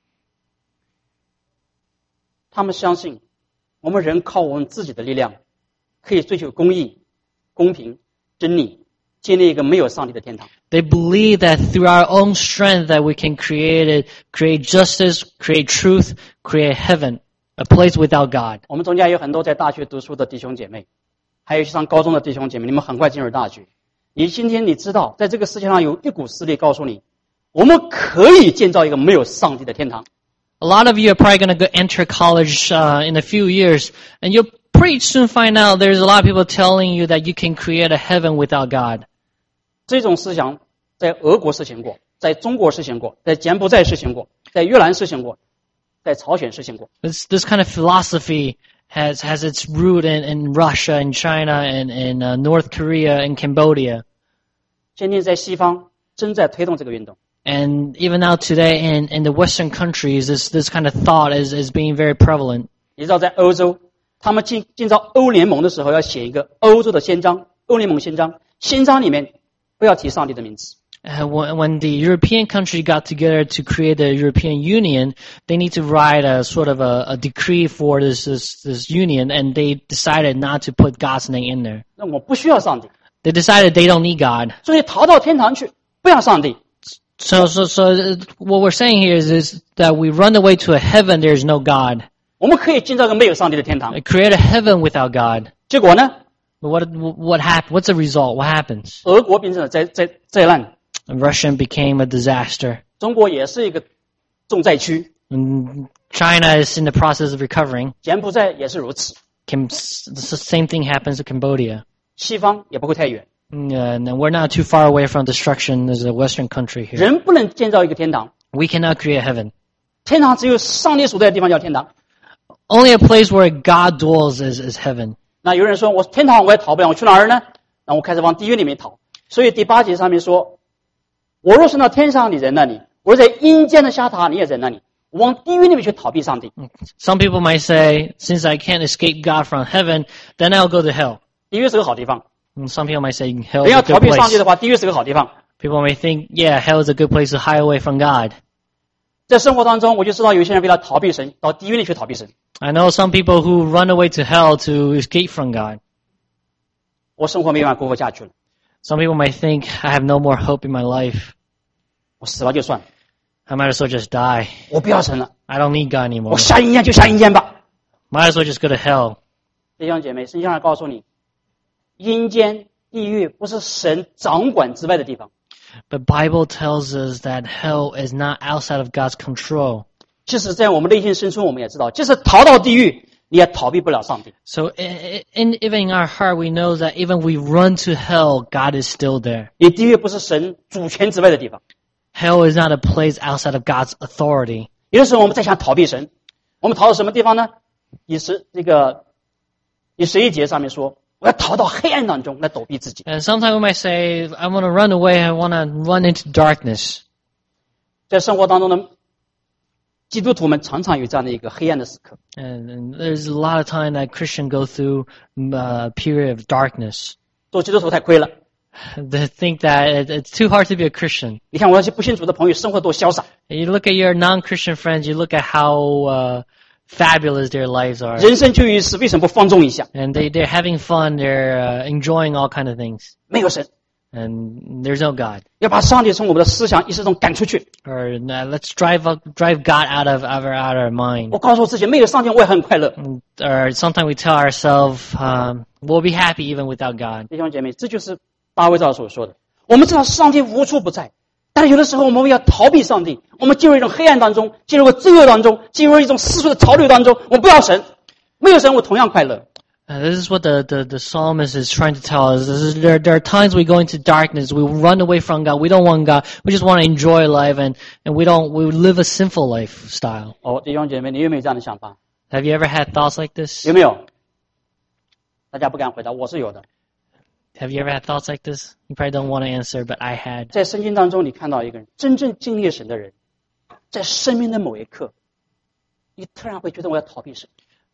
他们相信，我们人靠我们自己的力量，可以追求公义、公平、真理，建立一个没有上帝的天堂。 They believe that through our own strength that we can create it, create justice, create truth, create heaven, a place without God. 我们中间有很多在大学读书的弟兄姐妹，还有上高中的弟兄姐妹，你们很快进入大学。你今天你知道，在这个世界上有一股势力告诉你，我们可以建造一个没有上帝的天堂。 A lot of you are probably going to go enter college uh, in a few years, and you'll pretty soon find out there's a lot of people telling you that you can create a heaven without God. 这种思想在俄国实行过，在中国实行过，在柬埔寨实行过，在越南实行过，在朝鲜实行过。 This this kind of philosophy has has its root in, in Russia and China and in uh, North Korea and Cambodia. 今天在西方正在推动这个运动。 And even now today in, in the Western countries, this this kind of thought is, is being very prevalent. 你知道，在欧洲，他们进进到欧联盟的时候，要写一个欧洲的宪章，欧联盟宪章，宪章里面不要提上帝的名字。 Uh, when, when the European country got together to create the European Union, they need to write a sort of a, a decree for this, this this union, and they decided not to put God's name in there. 那我不需要上帝， They decided they don't need God. 所以逃到天堂去，不要上帝。 So, so, so uh, what we're saying here is, is that we run away to a heaven there is no God. 我们可以建造一个没有上帝的天堂。 Create a heaven without God. 结果呢， But what what happened? What's the result? What happens? 俄国变成了灾灾灾难， Russia became a disaster. 中国也是一个重灾区， And China is in the process of recovering. 柬埔寨也是如此， Cam- The same thing happens to Cambodia. 西方也不会太远。 Uh, and we're not too far away from destruction as a Western country here. 人不能建造一个天堂， We cannot create heaven. 天堂只有上帝所在的地方叫天堂。 Only a place where God dwells is, is heaven. 那有人说，我天堂我也逃不了，我去哪儿呢？那我开始往地狱里面逃。所以第八节上面说，我若升到天上，你在那里；我若在阴间的下榻，你也在那里。我往地狱里面去逃避上帝。 Some people might say, since I can't escape God from heaven, then I'll go to hell. 地狱是个好地方， And some people might say hell 人 is 要 a 逃 good 避上帝 place. 的话，地狱是个好地方。 People may think, yeah, hell is a good place to hide away from God. 在生活当中，我就知道有些人为了逃避神，到地狱里去逃避神。 I know some people who run away to hell to escape from God. 我生活没办法过活下去了， Some people might think, I have no more hope in my life. 我死了就算了， I might as well just die. 我不要神了， I don't need God anymore. 我下阴间就下阴间吧。 Might as well just go to hell. 弟兄姐妹，圣经上告诉你，阴间、地狱不是神掌管之外的地方。 But Bible tells us that hell is not outside of God's control. 即使在我们内心深处，我们也知道，即使逃到地狱， 你也逃避不了上帝。 So i- in, even in our heart, we know that even we run to hell, God is still there. 你的确不是神主权之外的地方。 Hell is not a place outside of God's authority. 有的时候我们在想逃避神，我们逃到什么地方呢？以十这个以十一节上面说，我要逃到黑暗当中来躲避自己。 And sometimes we might say, I want to run away, I want to run into darkness. 在生活当中呢，基督徒们常常有这样的一个黑暗的时刻。 And, and there's a lot of time that Christians go through a period of darkness. 做基督徒太亏了。 They think that it, it's too hard to be a Christian. 你看我那些不信主的朋友生活多潇洒， You look at your non-Christian friends, you look at how uh, fabulous their lives are. 人生就一世，为什么不放纵一下？ And they, they're having fun, they're uh, enjoying all kind of things. 没有神， And there's no God. 要把上帝从我们的思想意识中赶出去。 Or uh, let's drive up, drive God out of, out of, out of our mind. 我告诉自己，没有上帝我也很快乐。 Or sometimes we tell ourselves, um, we'll be happy even without God. 弟兄姐妹，这就是大卫照所说的。我们知道上帝无处不在，但是有的时候我们要逃避上帝，我们进入一种黑暗当中，进入个罪恶当中，进入一种世俗的潮流当中。我们不要神，没有神我同样快乐。 Uh, this is what the, the, the psalmist is trying to tell us. This is, there, there are times we go into darkness, we run away from God, we don't want God, we just want to enjoy life, and, and we don't, we live a sinful lifestyle. 哦，弟兄姐妹，你有没有这样的想法？ Have you ever had thoughts like this? 有没有？大家不敢回答，我是有的。 Have you ever had thoughts like this? You probably don't want to answer, but I had. 在圣经当中，你看到一个人真正经历神的人，在生命的某一刻，你突然会觉得我要逃避神。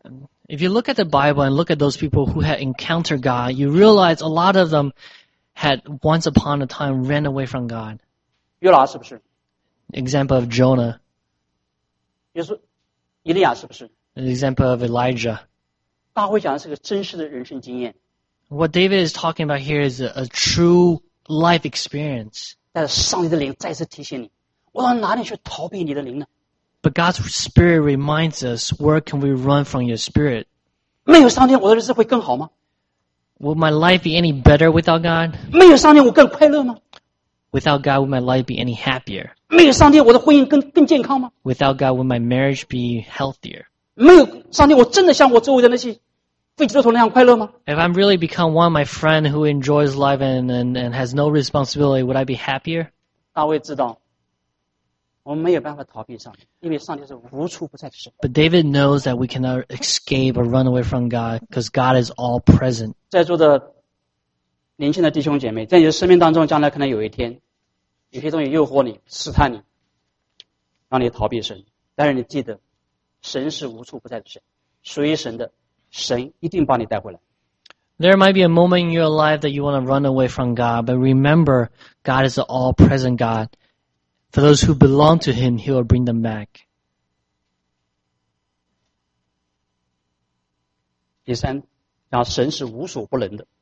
If you look at the Bible and look at those people who had encountered God, you realize a lot of them had once upon a time ran away from God. 约拿是不是？ Example of Jonah, 也是以利亚是不是？ an example of Elijah. 大卫讲的是个真实的人生经验， What David is talking about here is a, a true life experience. 但是上帝的灵再次提醒你，我到哪里去逃避你的灵呢？ But God's Spirit reminds us, where can we run from your Spirit? 没有上帝，我的日子会更好吗？ Will my life be any better without God? 没有上帝，我更快乐吗？ Without God, will my life be any happier? 没有上帝，我的婚姻更更健康吗？ Without God, will my marriage be healthier? 没有上帝，我真的像我周围的那些非基督徒那样快乐吗？ If I'm really become one of my friend who enjoys life and, and, and has no responsibility, would I be happier? 大卫知道，我们没有办法逃避上帝，因为上帝是无处不在的神。 But David knows that we cannot escape or run away from God because God is all present. 在座的年轻的弟兄姐妹，在你的生命当中，将来可能有一天，有些东西诱惑你、试探你，让你逃避神。但是你记得，神是无处不在的神，属于神的，神一定把你带回来。 There might be a moment in your life that you want to run away from God, but remember, God is the all-present God. For those who belong to Him, He will bring them back. 第三，然后神是无所不能的。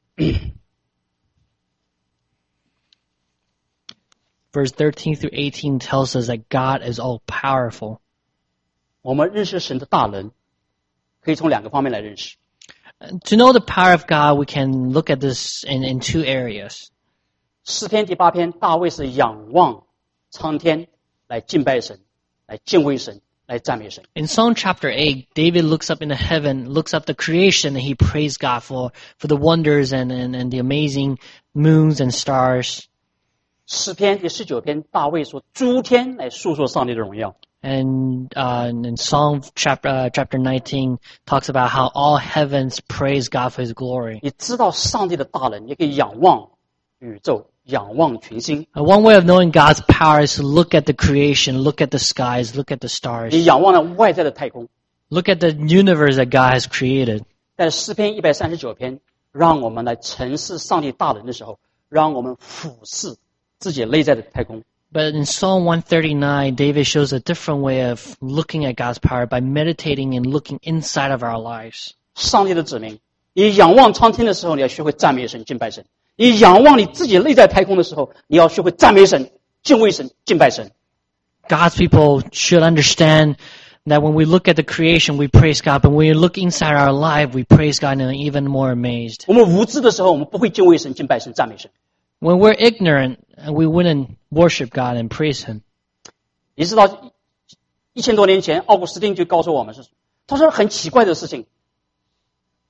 Verse thirteen through eighteen tells us that God is all-powerful. 我们认识神的大能，可以从两个方面来认识。 To know the power of God, we can look at this in, in two areas. 诗篇第八篇，大卫是仰望苍天来敬拜神，来敬畏神，来赞美神。 In Psalm chapter eight, David looks up into heaven, looks up the creation, and he prays God for, for the wonders and, and, and the amazing moons and stars. 诗篇第十九篇，大卫说诸天来述说上帝的荣耀。 And uh, in Psalm chapter uh, chapter nineteen talks about how all heavens praise God for His glory. 你知道上帝的大能，也可以仰望宇宙，仰望群星。 Uh, one way of knowing God's power is to look at the creation, look at the skies, look at the 你 stars, 仰望了外在的太空。 look at the universe that God has created. 在诗篇一百三十九篇，让我们来陈述上帝大能的时候，让我们俯视自己内在的太空。 But in Psalm one thirty-nine, David shows a different way of looking at God's power by meditating and looking inside of our lives. 上帝的子民，你仰望苍天的时候，你要学会赞美神、敬拜神；你仰望你自己内在太空的时候，你要学会赞美神、敬畏神、敬拜神。 God's people should understand that when we look at the creation, we praise God, but when we look inside our life, we praise God and are even more amazed. 我们无知的时候，我们不会敬畏神、敬拜神、赞美神。 When we're ignorant, we wouldn't worship God and praise Him. 你知道，一千多年前，奥古斯丁就告诉我们是，他说很奇怪的事情，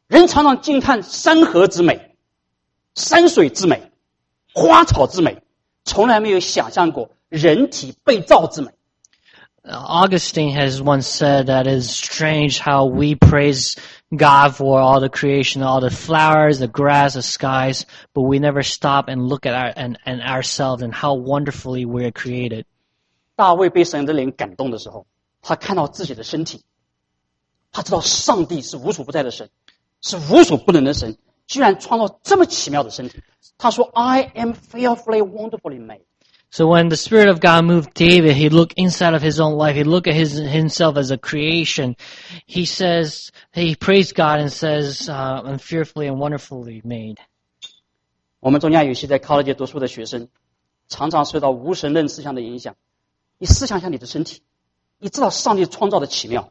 人常常惊叹山河之美、山水之美、花草之美，从来没有想象过人体被造之美。 Augustine has once said that it is strange how we praise God for all the creation, all the flowers, the grass, the skies, but we never stop and look at our and, and ourselves and how wonderfully we're created. 大卫被神的灵感动的时候，他看到自己的身体，他知道上帝是无所不在的神，是无所不能的神，居然创造这么奇妙的身体。他说 I am fearfully, wonderfully made. So when the Spirit of God moved David, he looked inside of his own life. He looked at his himself as a creation. He says, he praised God and says, uh, I'm fearfully and wonderfully made. 我们中间有些在 college 读书的学生，常常受到无神论思想的影响。你思想一下你的身体，你知道上帝创造的奇妙。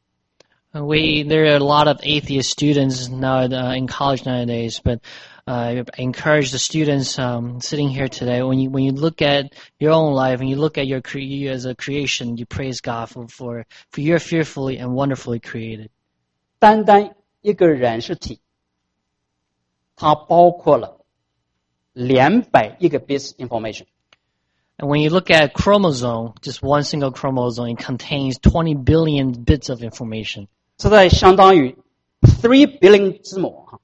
We there are a lot of atheist students now uh, in college nowadays, but uh, I encourage the students um, sitting here today. When you when you look at your own life, when you look at your cre- you as a creation, you praise God for for for you're fearfully and wonderfully created. 单单一个染色体，它包括了两百亿个 bits information。 And when you look at a chromosome, just one single chromosome, it contains twenty billion bits of information. 这在相当于 three billion 字母哈，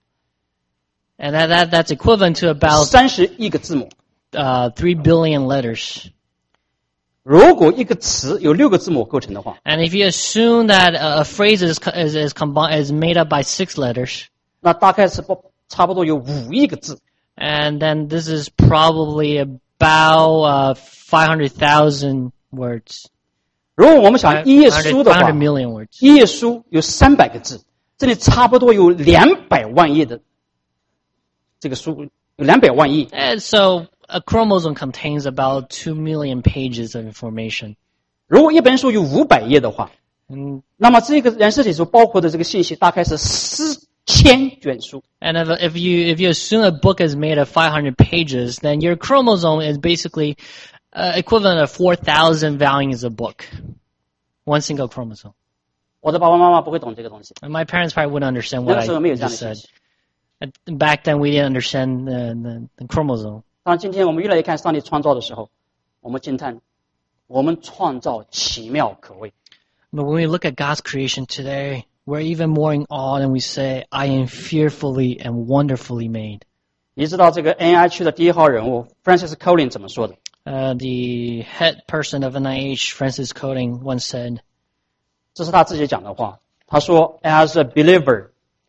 And that, that that's equivalent to about 三十亿个字母。 uh, three billion letters. 如果一个词有六个字母构成的话， And if you assume that a, a phrase is is is, combined, is made up by six letters, 那大概是不差不多有五亿个字。 and then this is probably about uh, five hundred thousand words. 如果我们想一页书的 five 话 hundred， million words. 一页书有三百个字，这里差不多有两百万页的这个书，有两百万页。 And so a chromosome contains about two million pages of information. 如果一本书有五百页的话， And, 那么这个染色体所包括的这个信息大概是四千卷书。 and if, if you if you assume a book is made of five hundred pages, then your chromosome is basically uh, equivalent of four thousand volumes of book. One single chromosome. 我的爸爸妈妈不会懂这个东西， And my parents probably wouldn't understand 那 what 个时候没有 I 这样的 just 信 said. 息。 And back then, we didn't understand the, the, the chromosome. 当今天我们越来越看上帝创造的时候，我们惊叹，我们创造奇妙可畏。 But when we look at God's creation today, we're even more in awe and we say, I am fearfully and wonderfully made. 你知道这个 N I 区的第一号人物 Francis Collins 怎么说的？ Uh, the head person of N I H, Francis Coding, once said, 这是他自己讲的话。他说 ，As a believer,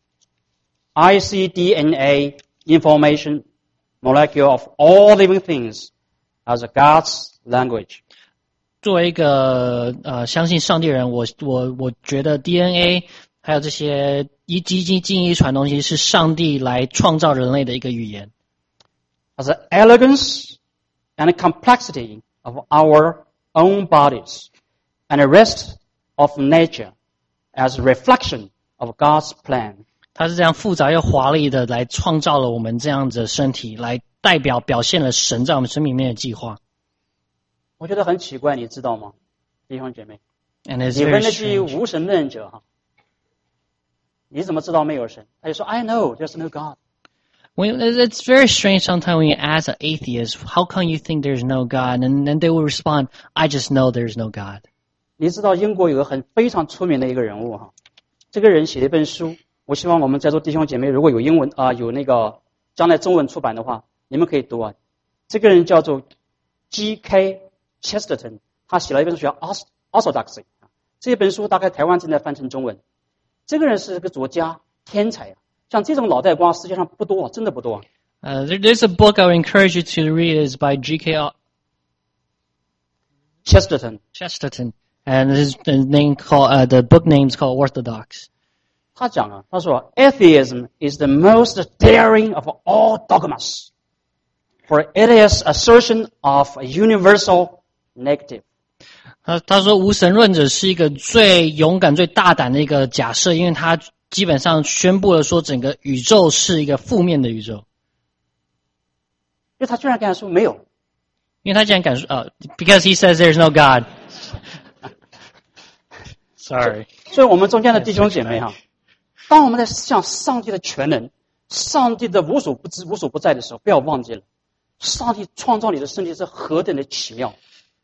I see D N A information molecule of all living things as a God's language. 作为一个呃相信上帝人，我我我觉得 D N A 还有这些遗基基基因遗传东西是上帝来创造人类的一个语言。 As the elegance and complexity of our own bodies and the rest of nature as a reflection of God's plan. 它是这样复杂又华丽的来创造了我们这样子的身体，来代表表现了神在我们生命里面的计划。 我觉得很奇怪，你知道吗，弟兄姐妹？ And it's 你 very 问那些 strange. 无神论者哈，你怎么知道没有神？他就说 I know there's no God. When, it's very strange sometimes when you ask an atheist, how come you think there's no God? And then they will respond, I just know there's no God. 你知道英国有个很非常出名的一个人物哈，这个人写了一本书，我希望我们在座弟兄姐妹如果有英文啊、呃、有那个将来中文出版的话，你们可以读啊。这个人叫做 G K Chesterton， 他写了一本书叫 Orthodoxy， 这本书大概台湾正在翻成中文。这个人是个作家，天才啊！像这种脑袋瓜世界上不多，真的不多。 Uh, there, there's a book I would encourage you to read. It's by G K Chesterton. Chesterton, and his the name called uh, the book name is called Orthodox. 他讲啊，他说 Atheism is the most daring of all dogmas, for it is assertion of a universal negative. 他他说无神论者是一个最勇敢、最大胆的一个假设，因为他基本上宣布了说整个宇宙是一个负面的宇宙。 因为他居然跟他说没有， 因为他竟然敢说，呃、uh, ，because he says there's no God. Sorry. 所以我们中间的弟兄姐妹哈， 当我们在思想上帝的全能、上帝的无所不知、无所不在的时候，不要忘记了，上帝创造你的身体是何等的奇妙。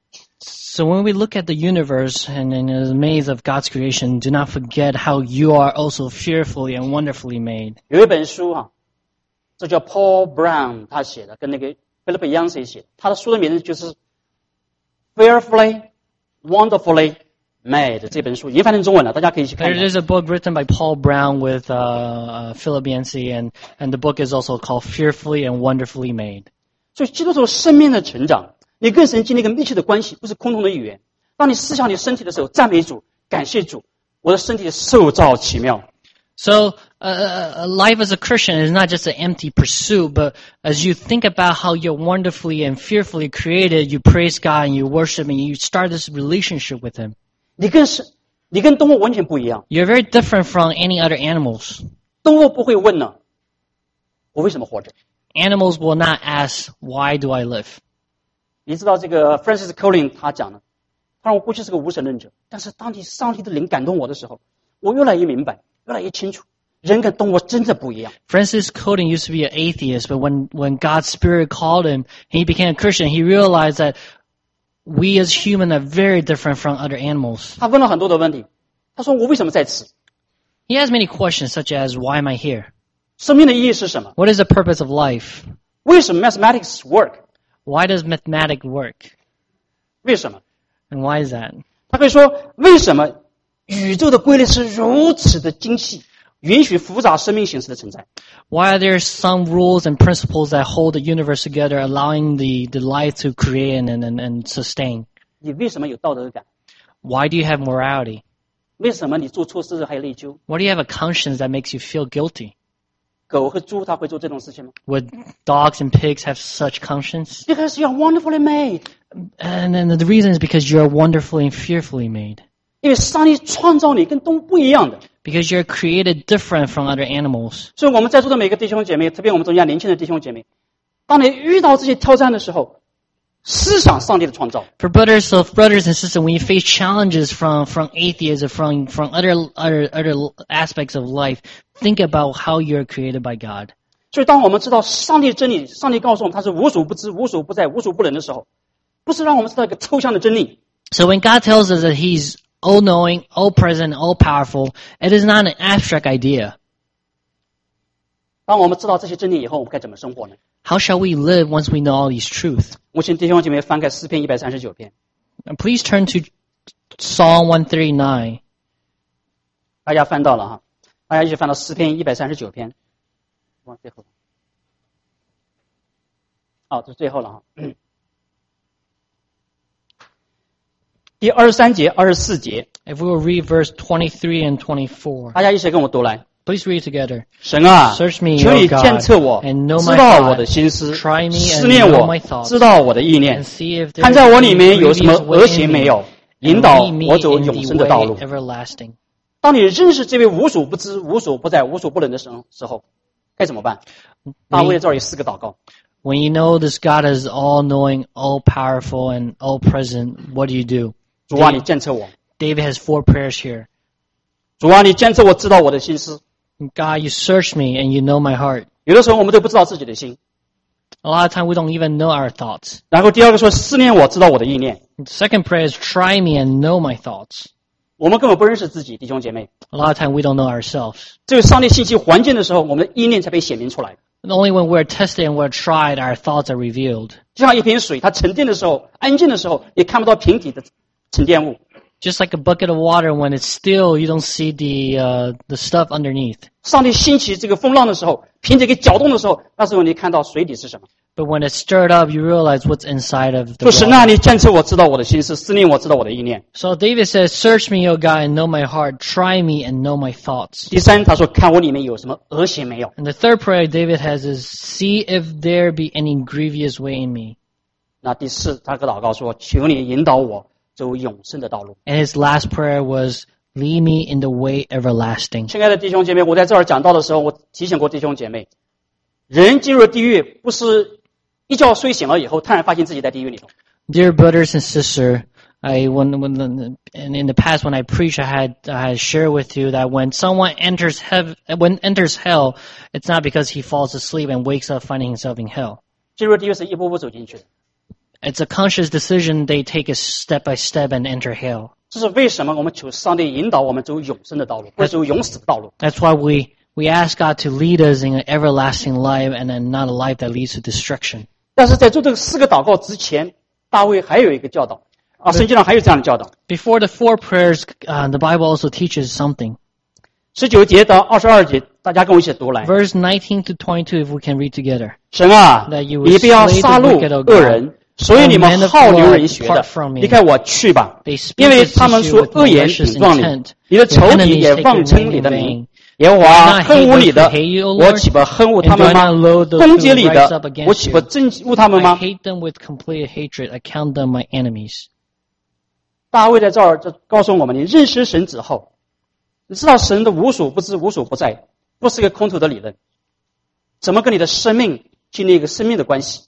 So when we look at the universe and in the maze of God's creation, do not forget how you are also fearfully and wonderfully made. 有一本书啊，这叫 Paul Brown 他写的，跟那个 Philip Yancey 写的，他的书的名字就是《Fearfully, Wonderfully Made》这本书，已经翻成中文了，大家可以去看 There 看。 is a book written by Paul Brown with uh, uh, Philip Yancey, and, and the book is also called Fearfully and Wonderfully Made. 所以基督徒生命的成长，你跟神建立一个密切的关系，不是空洞的语言。当你思想你身体的时候，赞美主，感谢主，我的身体受造奇妙。 So uh, life as a Christian is not just an empty pursuit, but as you think about how you're wonderfully and fearfully created, you praise God and you worship and you start this relationship with Him. 你跟神，你跟动物完全不一样。 You're very different from any other animals. 动物不会问呢，我为什么活着？ Animals will not ask, why do I live? 你知道这个 Francis Collins 他讲的，他说我过去是个无神论者，但是当你上帝的灵感动我的时候，我越来越明白，越来越清楚，人跟动物真的不一样。 Francis Coding used to be an atheist, but when, when God's Spirit called him and he became a Christian, he realized that we as humans are very different from other animals. 他问了很多的问题，他说我为什么在此？ He has many questions such as, why am I here? 生命的意义是什么？ What is the purpose of life? 为什么 mathematics work？ Why does mathematics work? 为什么？ And why is that? 他可以说为什么宇宙的规律是如此的精细，允许复杂生命形式的存在？ Why are there some rules and principles that hold the universe together, allowing the, the life to create and, and, and sustain? 你为什么有道德感？ Why do you have morality? 为什么你做错事还内疚？ Why do you have a conscience that makes you feel guilty? 狗和猪它会做这种事情吗？ Would dogs and pigs have such conscience? Because you are wonderfully made。 And then the reason is because you're wonderfully and fearfully made. 因为上帝创造你跟动物不一样的， Because you're created different from other animals. 所以我们在座的每个弟兄姐妹，特别我们中间年轻的弟兄姐妹，当你遇到这些挑战的时候，思想上帝的创造。 For brothers of brothers and sisters, when you face challenges from, from atheism, from, from other, other, other aspects of life, think about how you're created by God. 所以当我们知道上帝的真理，上帝告诉我们他是无所不知、无所不在、无所不能的时候，不是让我们知道一个抽象的真理， So when God tells us that He's all-knowing, all-present, all-powerful, it is not an abstract idea. 当我们知道这些真理以后，我们该怎么生活呢？ How shall we live once we know all these truths? 我请弟兄姐妹翻开诗篇一百三十九篇， And please turn to Psalm one thirty-nine. 大家翻到了哈，大家一起翻到诗篇一百三十九篇，往最后，好，这是最后了哈。嗯第二十三节、二十四节， If we will read verse twenty-three and twenty-four. 大家一起跟我读来。 Please read together. 神啊， Search me, 求你 O God, 监测我， and know 知 my 道 heart. 我的心思， Try me and 思念 know 我 my，thoughts. 知道我的意念， And see if there 看在我 is 里 any 面有什么 grievous 恶 way 行 in 没 me, 有， and 引导 lead me 我走 in 永 the 生的道路。 way everlasting. 当你认识这位无所不知、无所不在、无所不能的时候，时候该怎么办？大卫这儿有四个祷告。 When you know this God is all-knowing, all-powerful, and all-present, what do you do? 主啊，你监测我。 David has four prayers here. 主啊，你监测我，知道我的心思。 God, you search me and you know my heart. 有的时候我们都不知道自己的心。 A lot of time we don't even know our thoughts. 然后第二个说思念我，知道我的意念。 The second prayer is try me and know my thoughts. 我们根本不认识自己，弟兄姐妹。 A lot of time we don't know ourselves. 只有上帝信息环境的时候，我们的意念才被显明出来。 And only when we're tested and we're tried, our thoughts are revealed. 就像一瓶水，它沉淀的时候，安静的时候，你看不到瓶体的沉淀物。 Just like a bucket of water, when it's still, you don't see the uh, the stuff underneath. 上帝兴起这个风浪的时候，瓶子给搅动的时候，那时候你看到水底是什么。 But when it's stirred up, you realize what's inside of the 说神啊， water. 你监测我，知道我的心思，思念我，知道我的意念。 So David says, search me, O God, and know my heart. Try me and know my thoughts. 第三，他说看我里面有什么恶行没有。 And the third prayer David has is, see if there be any grievous way in me. 那第四，他个祷告说，求你引导我走永生的道路。 And his last prayer was, lead me in the way everlasting. 亲爱的弟兄姐妹，我在这儿讲到的时候，我提醒过弟兄姐妹，人进入地狱不是一觉睡醒了以后，突然发现自己在地狱里头。 Dear brothers and sisters, I when when the, and in the past when I preached, I had I had shared with you that when someone enters heaven, when enters hell, it's not because he falls asleep and wakes up finding himself in hell. 进入地狱是一步步走进去的。 It's a conscious decision. They take it step by step and enter hell. 这是为什么我们求上帝引导我们走永生的道路，不是走永死的道路。 That's why we we ask God to lead us in an everlasting life and then not a life that leads to destruction. 但是在做这个四个祷告之前，大卫还有一个教导啊，圣经上还有这样的教导。 Before the four prayers, uh, the Bible also teaches something. 十九节到二十二节，大家跟我一起读来。 Verse nineteen to twenty-two, if we can read together. 神啊， That you would 你不要 slay the 杀戮 wicked, O 恶 God. 人，所以你们好流人血 Men 的 of blood, depart from，me. 离开我去吧， They speak 因为 against 他们 you 说 with 恶言 malicious 顶撞你 intent. 你的仇 Your 敌 enemies 也 take 妄 your 称 name 你 in 的 vain. 名。耶和华 Do not 恨 hate 恶 those 你 who 的， hate you, O 我 Lord? 岂不恨恶 And 他 do 们 I 吗 not loathe？ those 攻 who 击你 rise up 的， against 我岂不 you? 憎恶他们 I 吗？ hate them with complete hatred. I count them my enemies. 大卫在这儿就告诉我们：你认识神之后，你知道神的无所不知、无所不在，不是一个空头的理论。怎么跟你的生命建立一个生命的关系？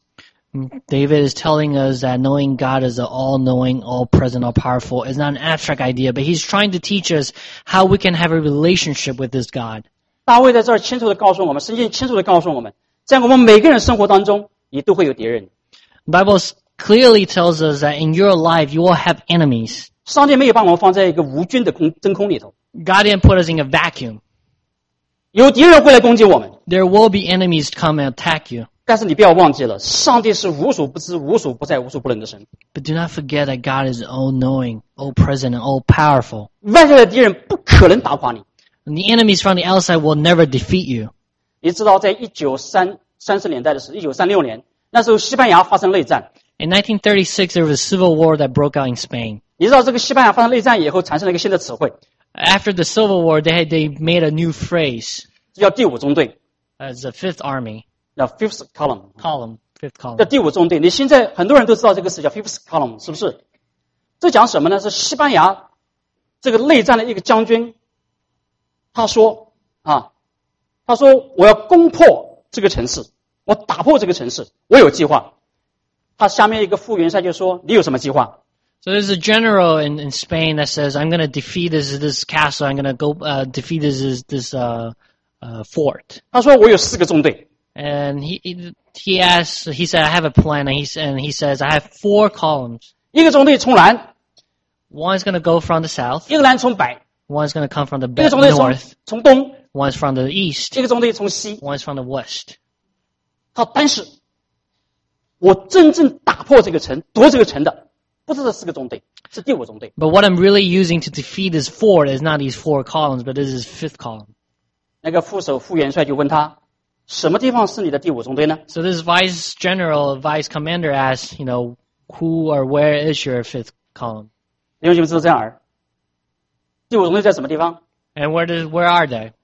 David is telling us that knowing God is the all-knowing, all-present, all-powerful is not an abstract idea, but he's trying to teach us how we can have a relationship with this God. 大卫在这儿清楚的告诉我们，圣经清楚的告诉我们，在我们每个人生活当中，你都会有敌人。 The Bible clearly tells us that in your life you will have enemies. 上帝没有把我们放在一个无菌的空真空里头， God didn't put us in a vacuum. 有敌人会来攻击我们， There will be enemies come and attack you. 但是你不要忘记了，上帝是无所不知、无所不在、无所不能的神。 But do not forget that God is all-knowing, all-present, and all-powerful. 外在的敌人不可能打垮你。 And the enemies from the outside will never defeat you. 你知道，在一九三三十年代的时候，一九三六年，那时候西班牙发生内战。 In nineteen thirty-six, there was a civil war that broke out in Spain. 你知道，这个西班牙发生内战以后，产生了一个新的词汇， After the Civil War, they had, they made a new phrase 叫第五中队， as the Fifth Army 叫 Fifth Column， column, Fifth 叫 column. 第五中队。你现在很多人都知道这个词叫 Fifth Column， 是不是？这讲什么呢？是西班牙这个内战的一个将军，他说啊，他说我要攻破这个城市，我打破这个城市，我有计划。他下面一个副元帅就说：“你有什么计划？” So there's a general in, in Spain that says, I'm going to defeat this, this castle. I'm going to go uh, defeat this, this uh, uh, fort. 他说：“我有四个中队。” And he, he, he asks, he said, I have a plan. And he, and he says, I have four columns. 一个中队从南， One is going to go from the south. 一个南从北， One is going to come from the 一个 be- 中队从 north. 从东， One is from the east. 一个中队从西。 One is from the west. 他但是，我真正打破这个城、夺这个城的，不是这四个中队，是第五中队。 But what I'm really using to defeat this fort is not these four columns, but this is fifth column. 那个副手副元帅就问他，什么地方是你的第五中队呢？ So this vice general, vice commander asks, you know, who or where is your fifth column? 弟兄姐妹知道这样儿，第五中队在什么地方 And where does, where are they?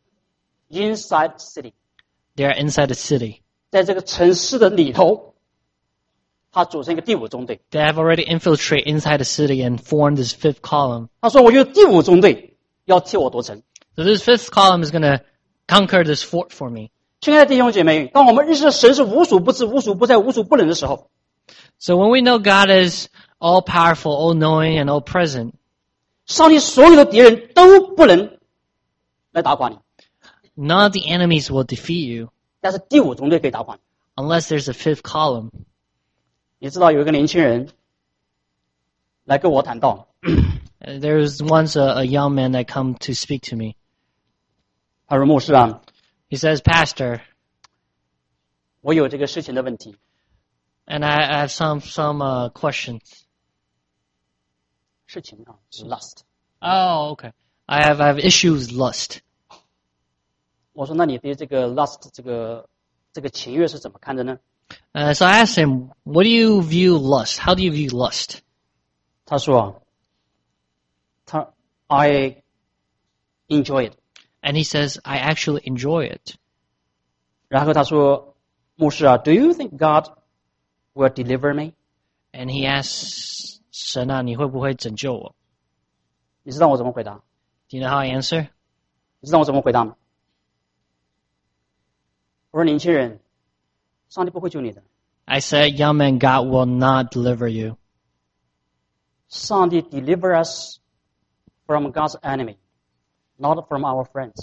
？Inside city， They are inside the city. 在这个城市的里头，他组成一个第五中队。 They have already infiltrated inside the city and formed this fifth column. 他说：“我觉得第五中队要替我夺城。” So this fifth column is going to conquer this fort for me. 亲爱的弟兄姐妹，当我们认识神是无所不知、无所不在、无所不能的时候， So when we know God is all powerful, all knowing, and all present, 上帝所有的敌人都不能来打垮你， none of the enemies will defeat you 但是第五中队可以打垮你。 unless there's a fifth column. 你知道有一个年轻人来跟我谈到， Uh, There was once a, a young man that come to speak to me. 他说：“牧师啊， He says, Pastor, 我有这个事情的问题， and I, I have some, some uh, questions. 事情啊是 lust。” Oh, okay. I have, I have issues with lust. 我说：“那你对这个 lust 这个这个情欲是怎么看的呢 Uh, so I asked him, what do you view lust? How do you view lust?？” 他说：“他 I enjoy it。” And he says, I actually enjoy it. 然后他说：“牧师啊 ，Do you think God will deliver me？” And he asks, 神啊，你会不会拯救我？ 你知道我怎么回答？ Do you know how I answer? 你知道我怎么回答吗？我说：“年轻人，上帝不会救你的， I said, young man, God will not deliver you. 上帝 deliver us from God's enemy, not from our friends.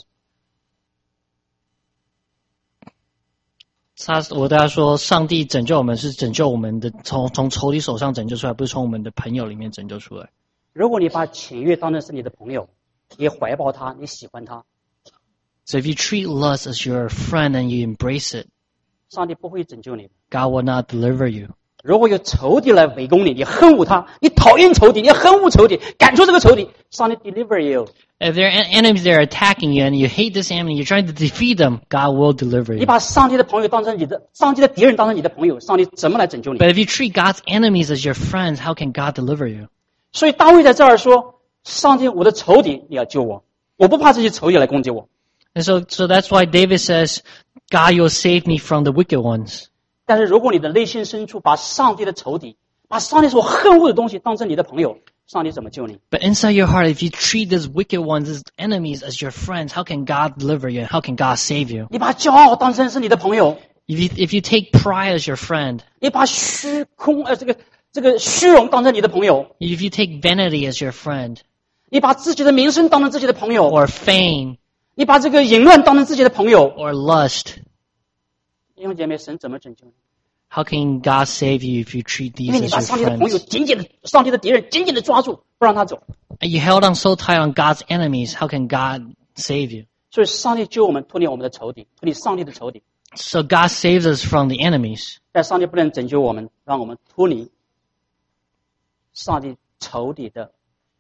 他我对他说，上帝拯救我们是拯救我们的，从从仇敌手上拯救出来，不是从我们的朋友里面拯救出来。 如果你把情欲当成是你的朋友，你怀抱他，你喜欢他， So if you treat lust as your friend and you embrace it, 上帝不会拯救你。 God will not deliver you. 如果有仇敌来围攻你，你恨恶他，你讨厌仇敌，你恨恶仇敌，赶出这个仇敌，上帝 deliver you。 If there are en- enemies that are attacking you and you hate this enemy, you're trying to defeat them, God will deliver 你 you. 把上帝的朋友当成你的，上帝的敌人当成你的朋友，上帝怎么来拯救你？ But if you treat God's enemies as your friends, how can God deliver you? 所以大卫在这儿说：“上帝，我的仇敌，你要救我，我不怕这些仇敌来攻击我。” And so, so that's why David says, God, you'll save me from the wicked ones. 但是如果你的内心深处把上帝的仇敌，把上帝所恨恶的东西当成你的朋友，上帝怎么救你？ But inside your heart, if you treat these wicked ones as enemies, as your friends, how can God deliver you? How can God save you? 你把骄傲当成是你的朋友， If you, if you take pride as your friend, 你把虚空呃这个这个虚荣当成你的朋友， if you take vanity as your friend, 你把自己的名声当成自己的朋友， or fame, 你把这个淫乱当成自己的朋友， or lust, 弟兄姐妹，神怎么拯救你？ how can God save you if you treat 因 these 为你 as 把 your 上帝的朋友 friends? 紧紧的，上帝的敌人紧紧的抓住，不让他走。 And you held on so tight on God's enemies, how can God save you? 所以上帝救我们，脱离我们的仇敌，脱离上帝的仇敌。 So God saves us from the enemies. 但上帝不能拯救我们，让我们脱离上帝仇敌的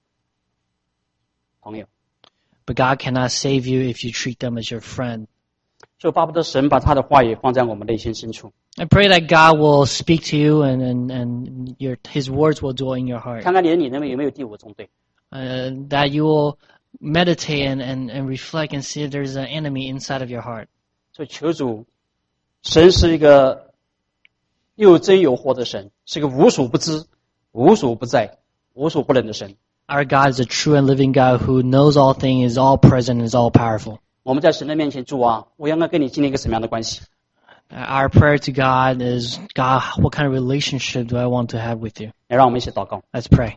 朋友。 But God cannot save you if you treat them as your friend. 所以巴不得神把他的话语放在我们内心深处， I pray that God will speak to you and, and, and your, His words will dwell in your heart. 看看你的里面有没有第五纵队。 Uh, that you will meditate and, and, and reflect and see if there's an enemy inside of your heart. 所以求主，神是一个又真又活的神，是一个无所不知、无所不在、无所不能的神。 Our God is a true and living God who knows all things, is all present, is all powerful. 我们在神的面前，主啊，我应该跟你建立一个什么样的关系？ Our prayer to God is, God, what kind of relationship do I want to have with you? 来，让我们一起祷告。 Let's pray.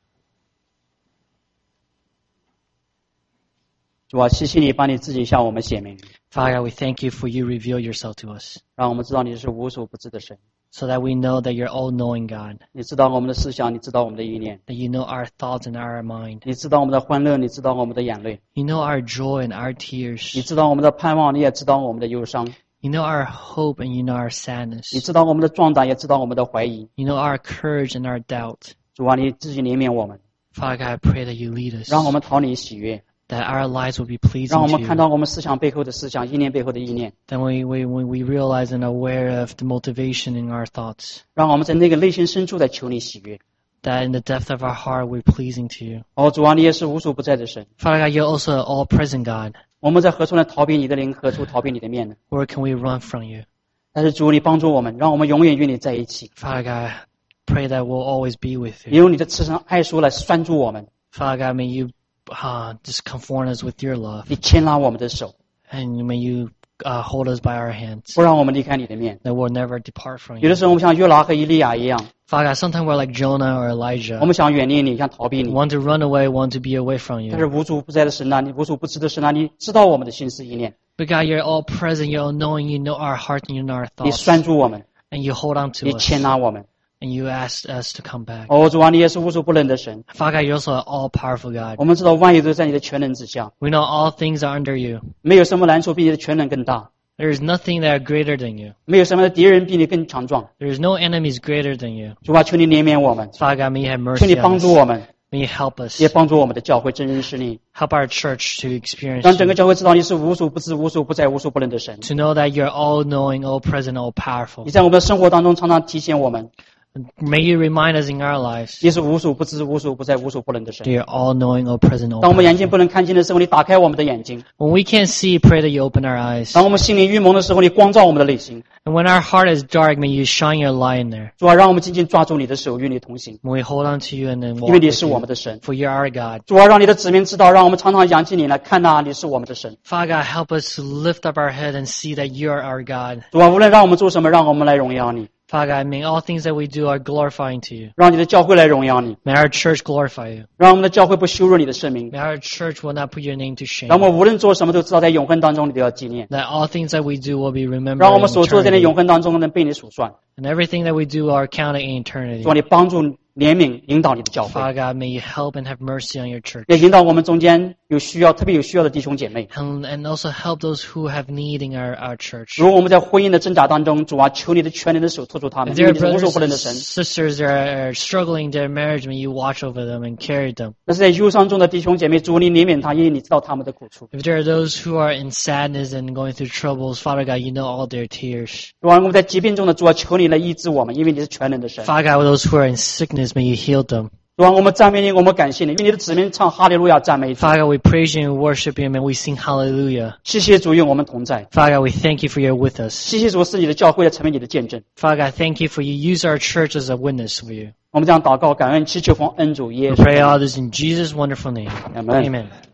主啊，谢谢你把你自己向我们显明， Father God, we thank you for you reveal yourself to us 让我们知道你是无所不知的神。 so that we know that you're all-knowing God, 你知道我们的思想，你知道我们的意念， that you know our thoughts and our mind. 你知道我们的欢乐，你知道我们的眼泪， You know our joy and our 你 tears. 知道我们的盼望，你也知道我们的忧伤， You know our hope and you know our 你 sadness. 知道我们的壮胆，也知道我们的怀疑。 You know our courage and our doubt. 主啊，你自己怜悯我们， Father God, I pray that you lead us, 让我们讨你喜悦， that our lives will be pleasing 让我 to 们看 you. 到我们思想背后的思想，意念背后的意念， Then we, we, we we realize and aware of the motivation in our thoughts. 让我们在那个内心深处在求你喜悦。 That in the depth of our heart we're pleasing to you. 哦，主啊，你也是无所不在的神， Father God, you're also an all-present God. 我们在何处呢逃避你的灵，何处逃避你的面呢？ Where can we run from you? 但是主，你帮助我们，让我们永远与你在一起， Father God, pray that we'll always be with 你 you. 用你的慈神爱书来拴住我们， Father God, may you uh, just comfort us with your love. 你牵拉我们的手， And may you uh, hold us by our hands. 不让我们离开你的面。 That we'll never depart from 有 you. 的时候我们像约拿和以利亚一样， Father God, sometimes we're like Jonah or 我 Elijah. 们想远离你，想逃避你， Want to run away, want to be away from 但是 you. 无处不在的神啊，你无所不知的神啊，你知道我们的心思意念， But God, you're all present, you're all knowing, you know our heart and you know our 你 thoughts. 拴住我们， And you hold on to 你 us. 牵拉我们。 And you ask us to come back. 哦，主啊，你也是无所不能的神， Father God, you're also an all-powerful God. 我们知道万有都在你的全能之下， We know all things are under you. 没有什么难处比你的全能更大， There is nothing that are greater than you. 没有什么敌人比你更强壮。 There is no enemies greater than you. 主啊，求你怜悯我们， Father God, may you have 求你 mercy 帮 on 助 us. 我们， May you help us. 也帮助我们的教会真认识你， Help our church to experience 让整个 you. 教会知道你是无所不知、无所不在、无所不能的神。 To know that you're all-knowing, all-present, all-powerful. 你在我们的生活当中常常提醒我们， May you remind us in our lives 你是无所不知、无所不在、无所不能的神 that。you're all-knowing, all-present, 当我们眼睛 all-powerful. 不能看见的时候，你打开我们的眼睛； When we can't see, pray that you open our eyes. 当我们心灵愚蒙的时候，你光照我们的内心。 And when our heart is dark, may you shine your light in there. 主啊，让我们紧紧抓住你的手，与你同行， May we hold on to you and then 因 walk 为你 with 是我们 you. 的神。 For you're our God. 主啊，让你的子民知道，让我们常常仰起你来看呐、你是我们的神。 Father God, help us to lift up our head and see that you are our God. 主啊，无论让我们做什么，让我们来荣耀你。 Father God, may all things that we do are glorifying to you. 让你的教会来荣耀你， May our church glorify you. 让我们的教会不羞辱你的圣名， May our church will not put your name to 让 shame. 我们无论做什么都知道在永恒当中你都要纪念， That all things that we do will be 让 remembered 我 in 们所做在那 eternity. 永恒当中能被你数算。 And everything that we do are counted in eternity. 主，你帮助怜悯引导你的教会， Father God, may you help and have mercy on your church. 也引导我们中间有需要特别有需要的弟兄姐妹。 And, and also help those who have need in our, our church. 如果我们在婚姻的挣扎当中，主啊，求你的全能的手托住他们， If 因 there 为 are 你是无 brothers 所不能 and 的神。 sisters that are struggling their marriage, may you watch over them and carry them. 那是在忧伤中的弟兄姐妹，主你怜悯他，因为你知道他们的苦处。 If there are those who are in sadness and going through troubles, Father God, you know all their tears. 主啊，我们在疾病中的主啊，求你来医治我们，因为你是全能的神。 Father God, with those who are in sickness, may you heal them. 主啊，我们赞美你，我们感谢你，因为你的子民唱哈利路亚赞美主。 Father God, we praise you and worship you, and we sing hallelujah. 谢谢主与我们同在， Father God, we thank you for your with us. 谢谢主使你的教会来成为你的见证。 Father God, thank you for you use our church as a witness for you. 我们这样祷告，感恩祈求奉恩主耶 We 稣。 pray all this in Jesus' wonderful name. Amen. Amen.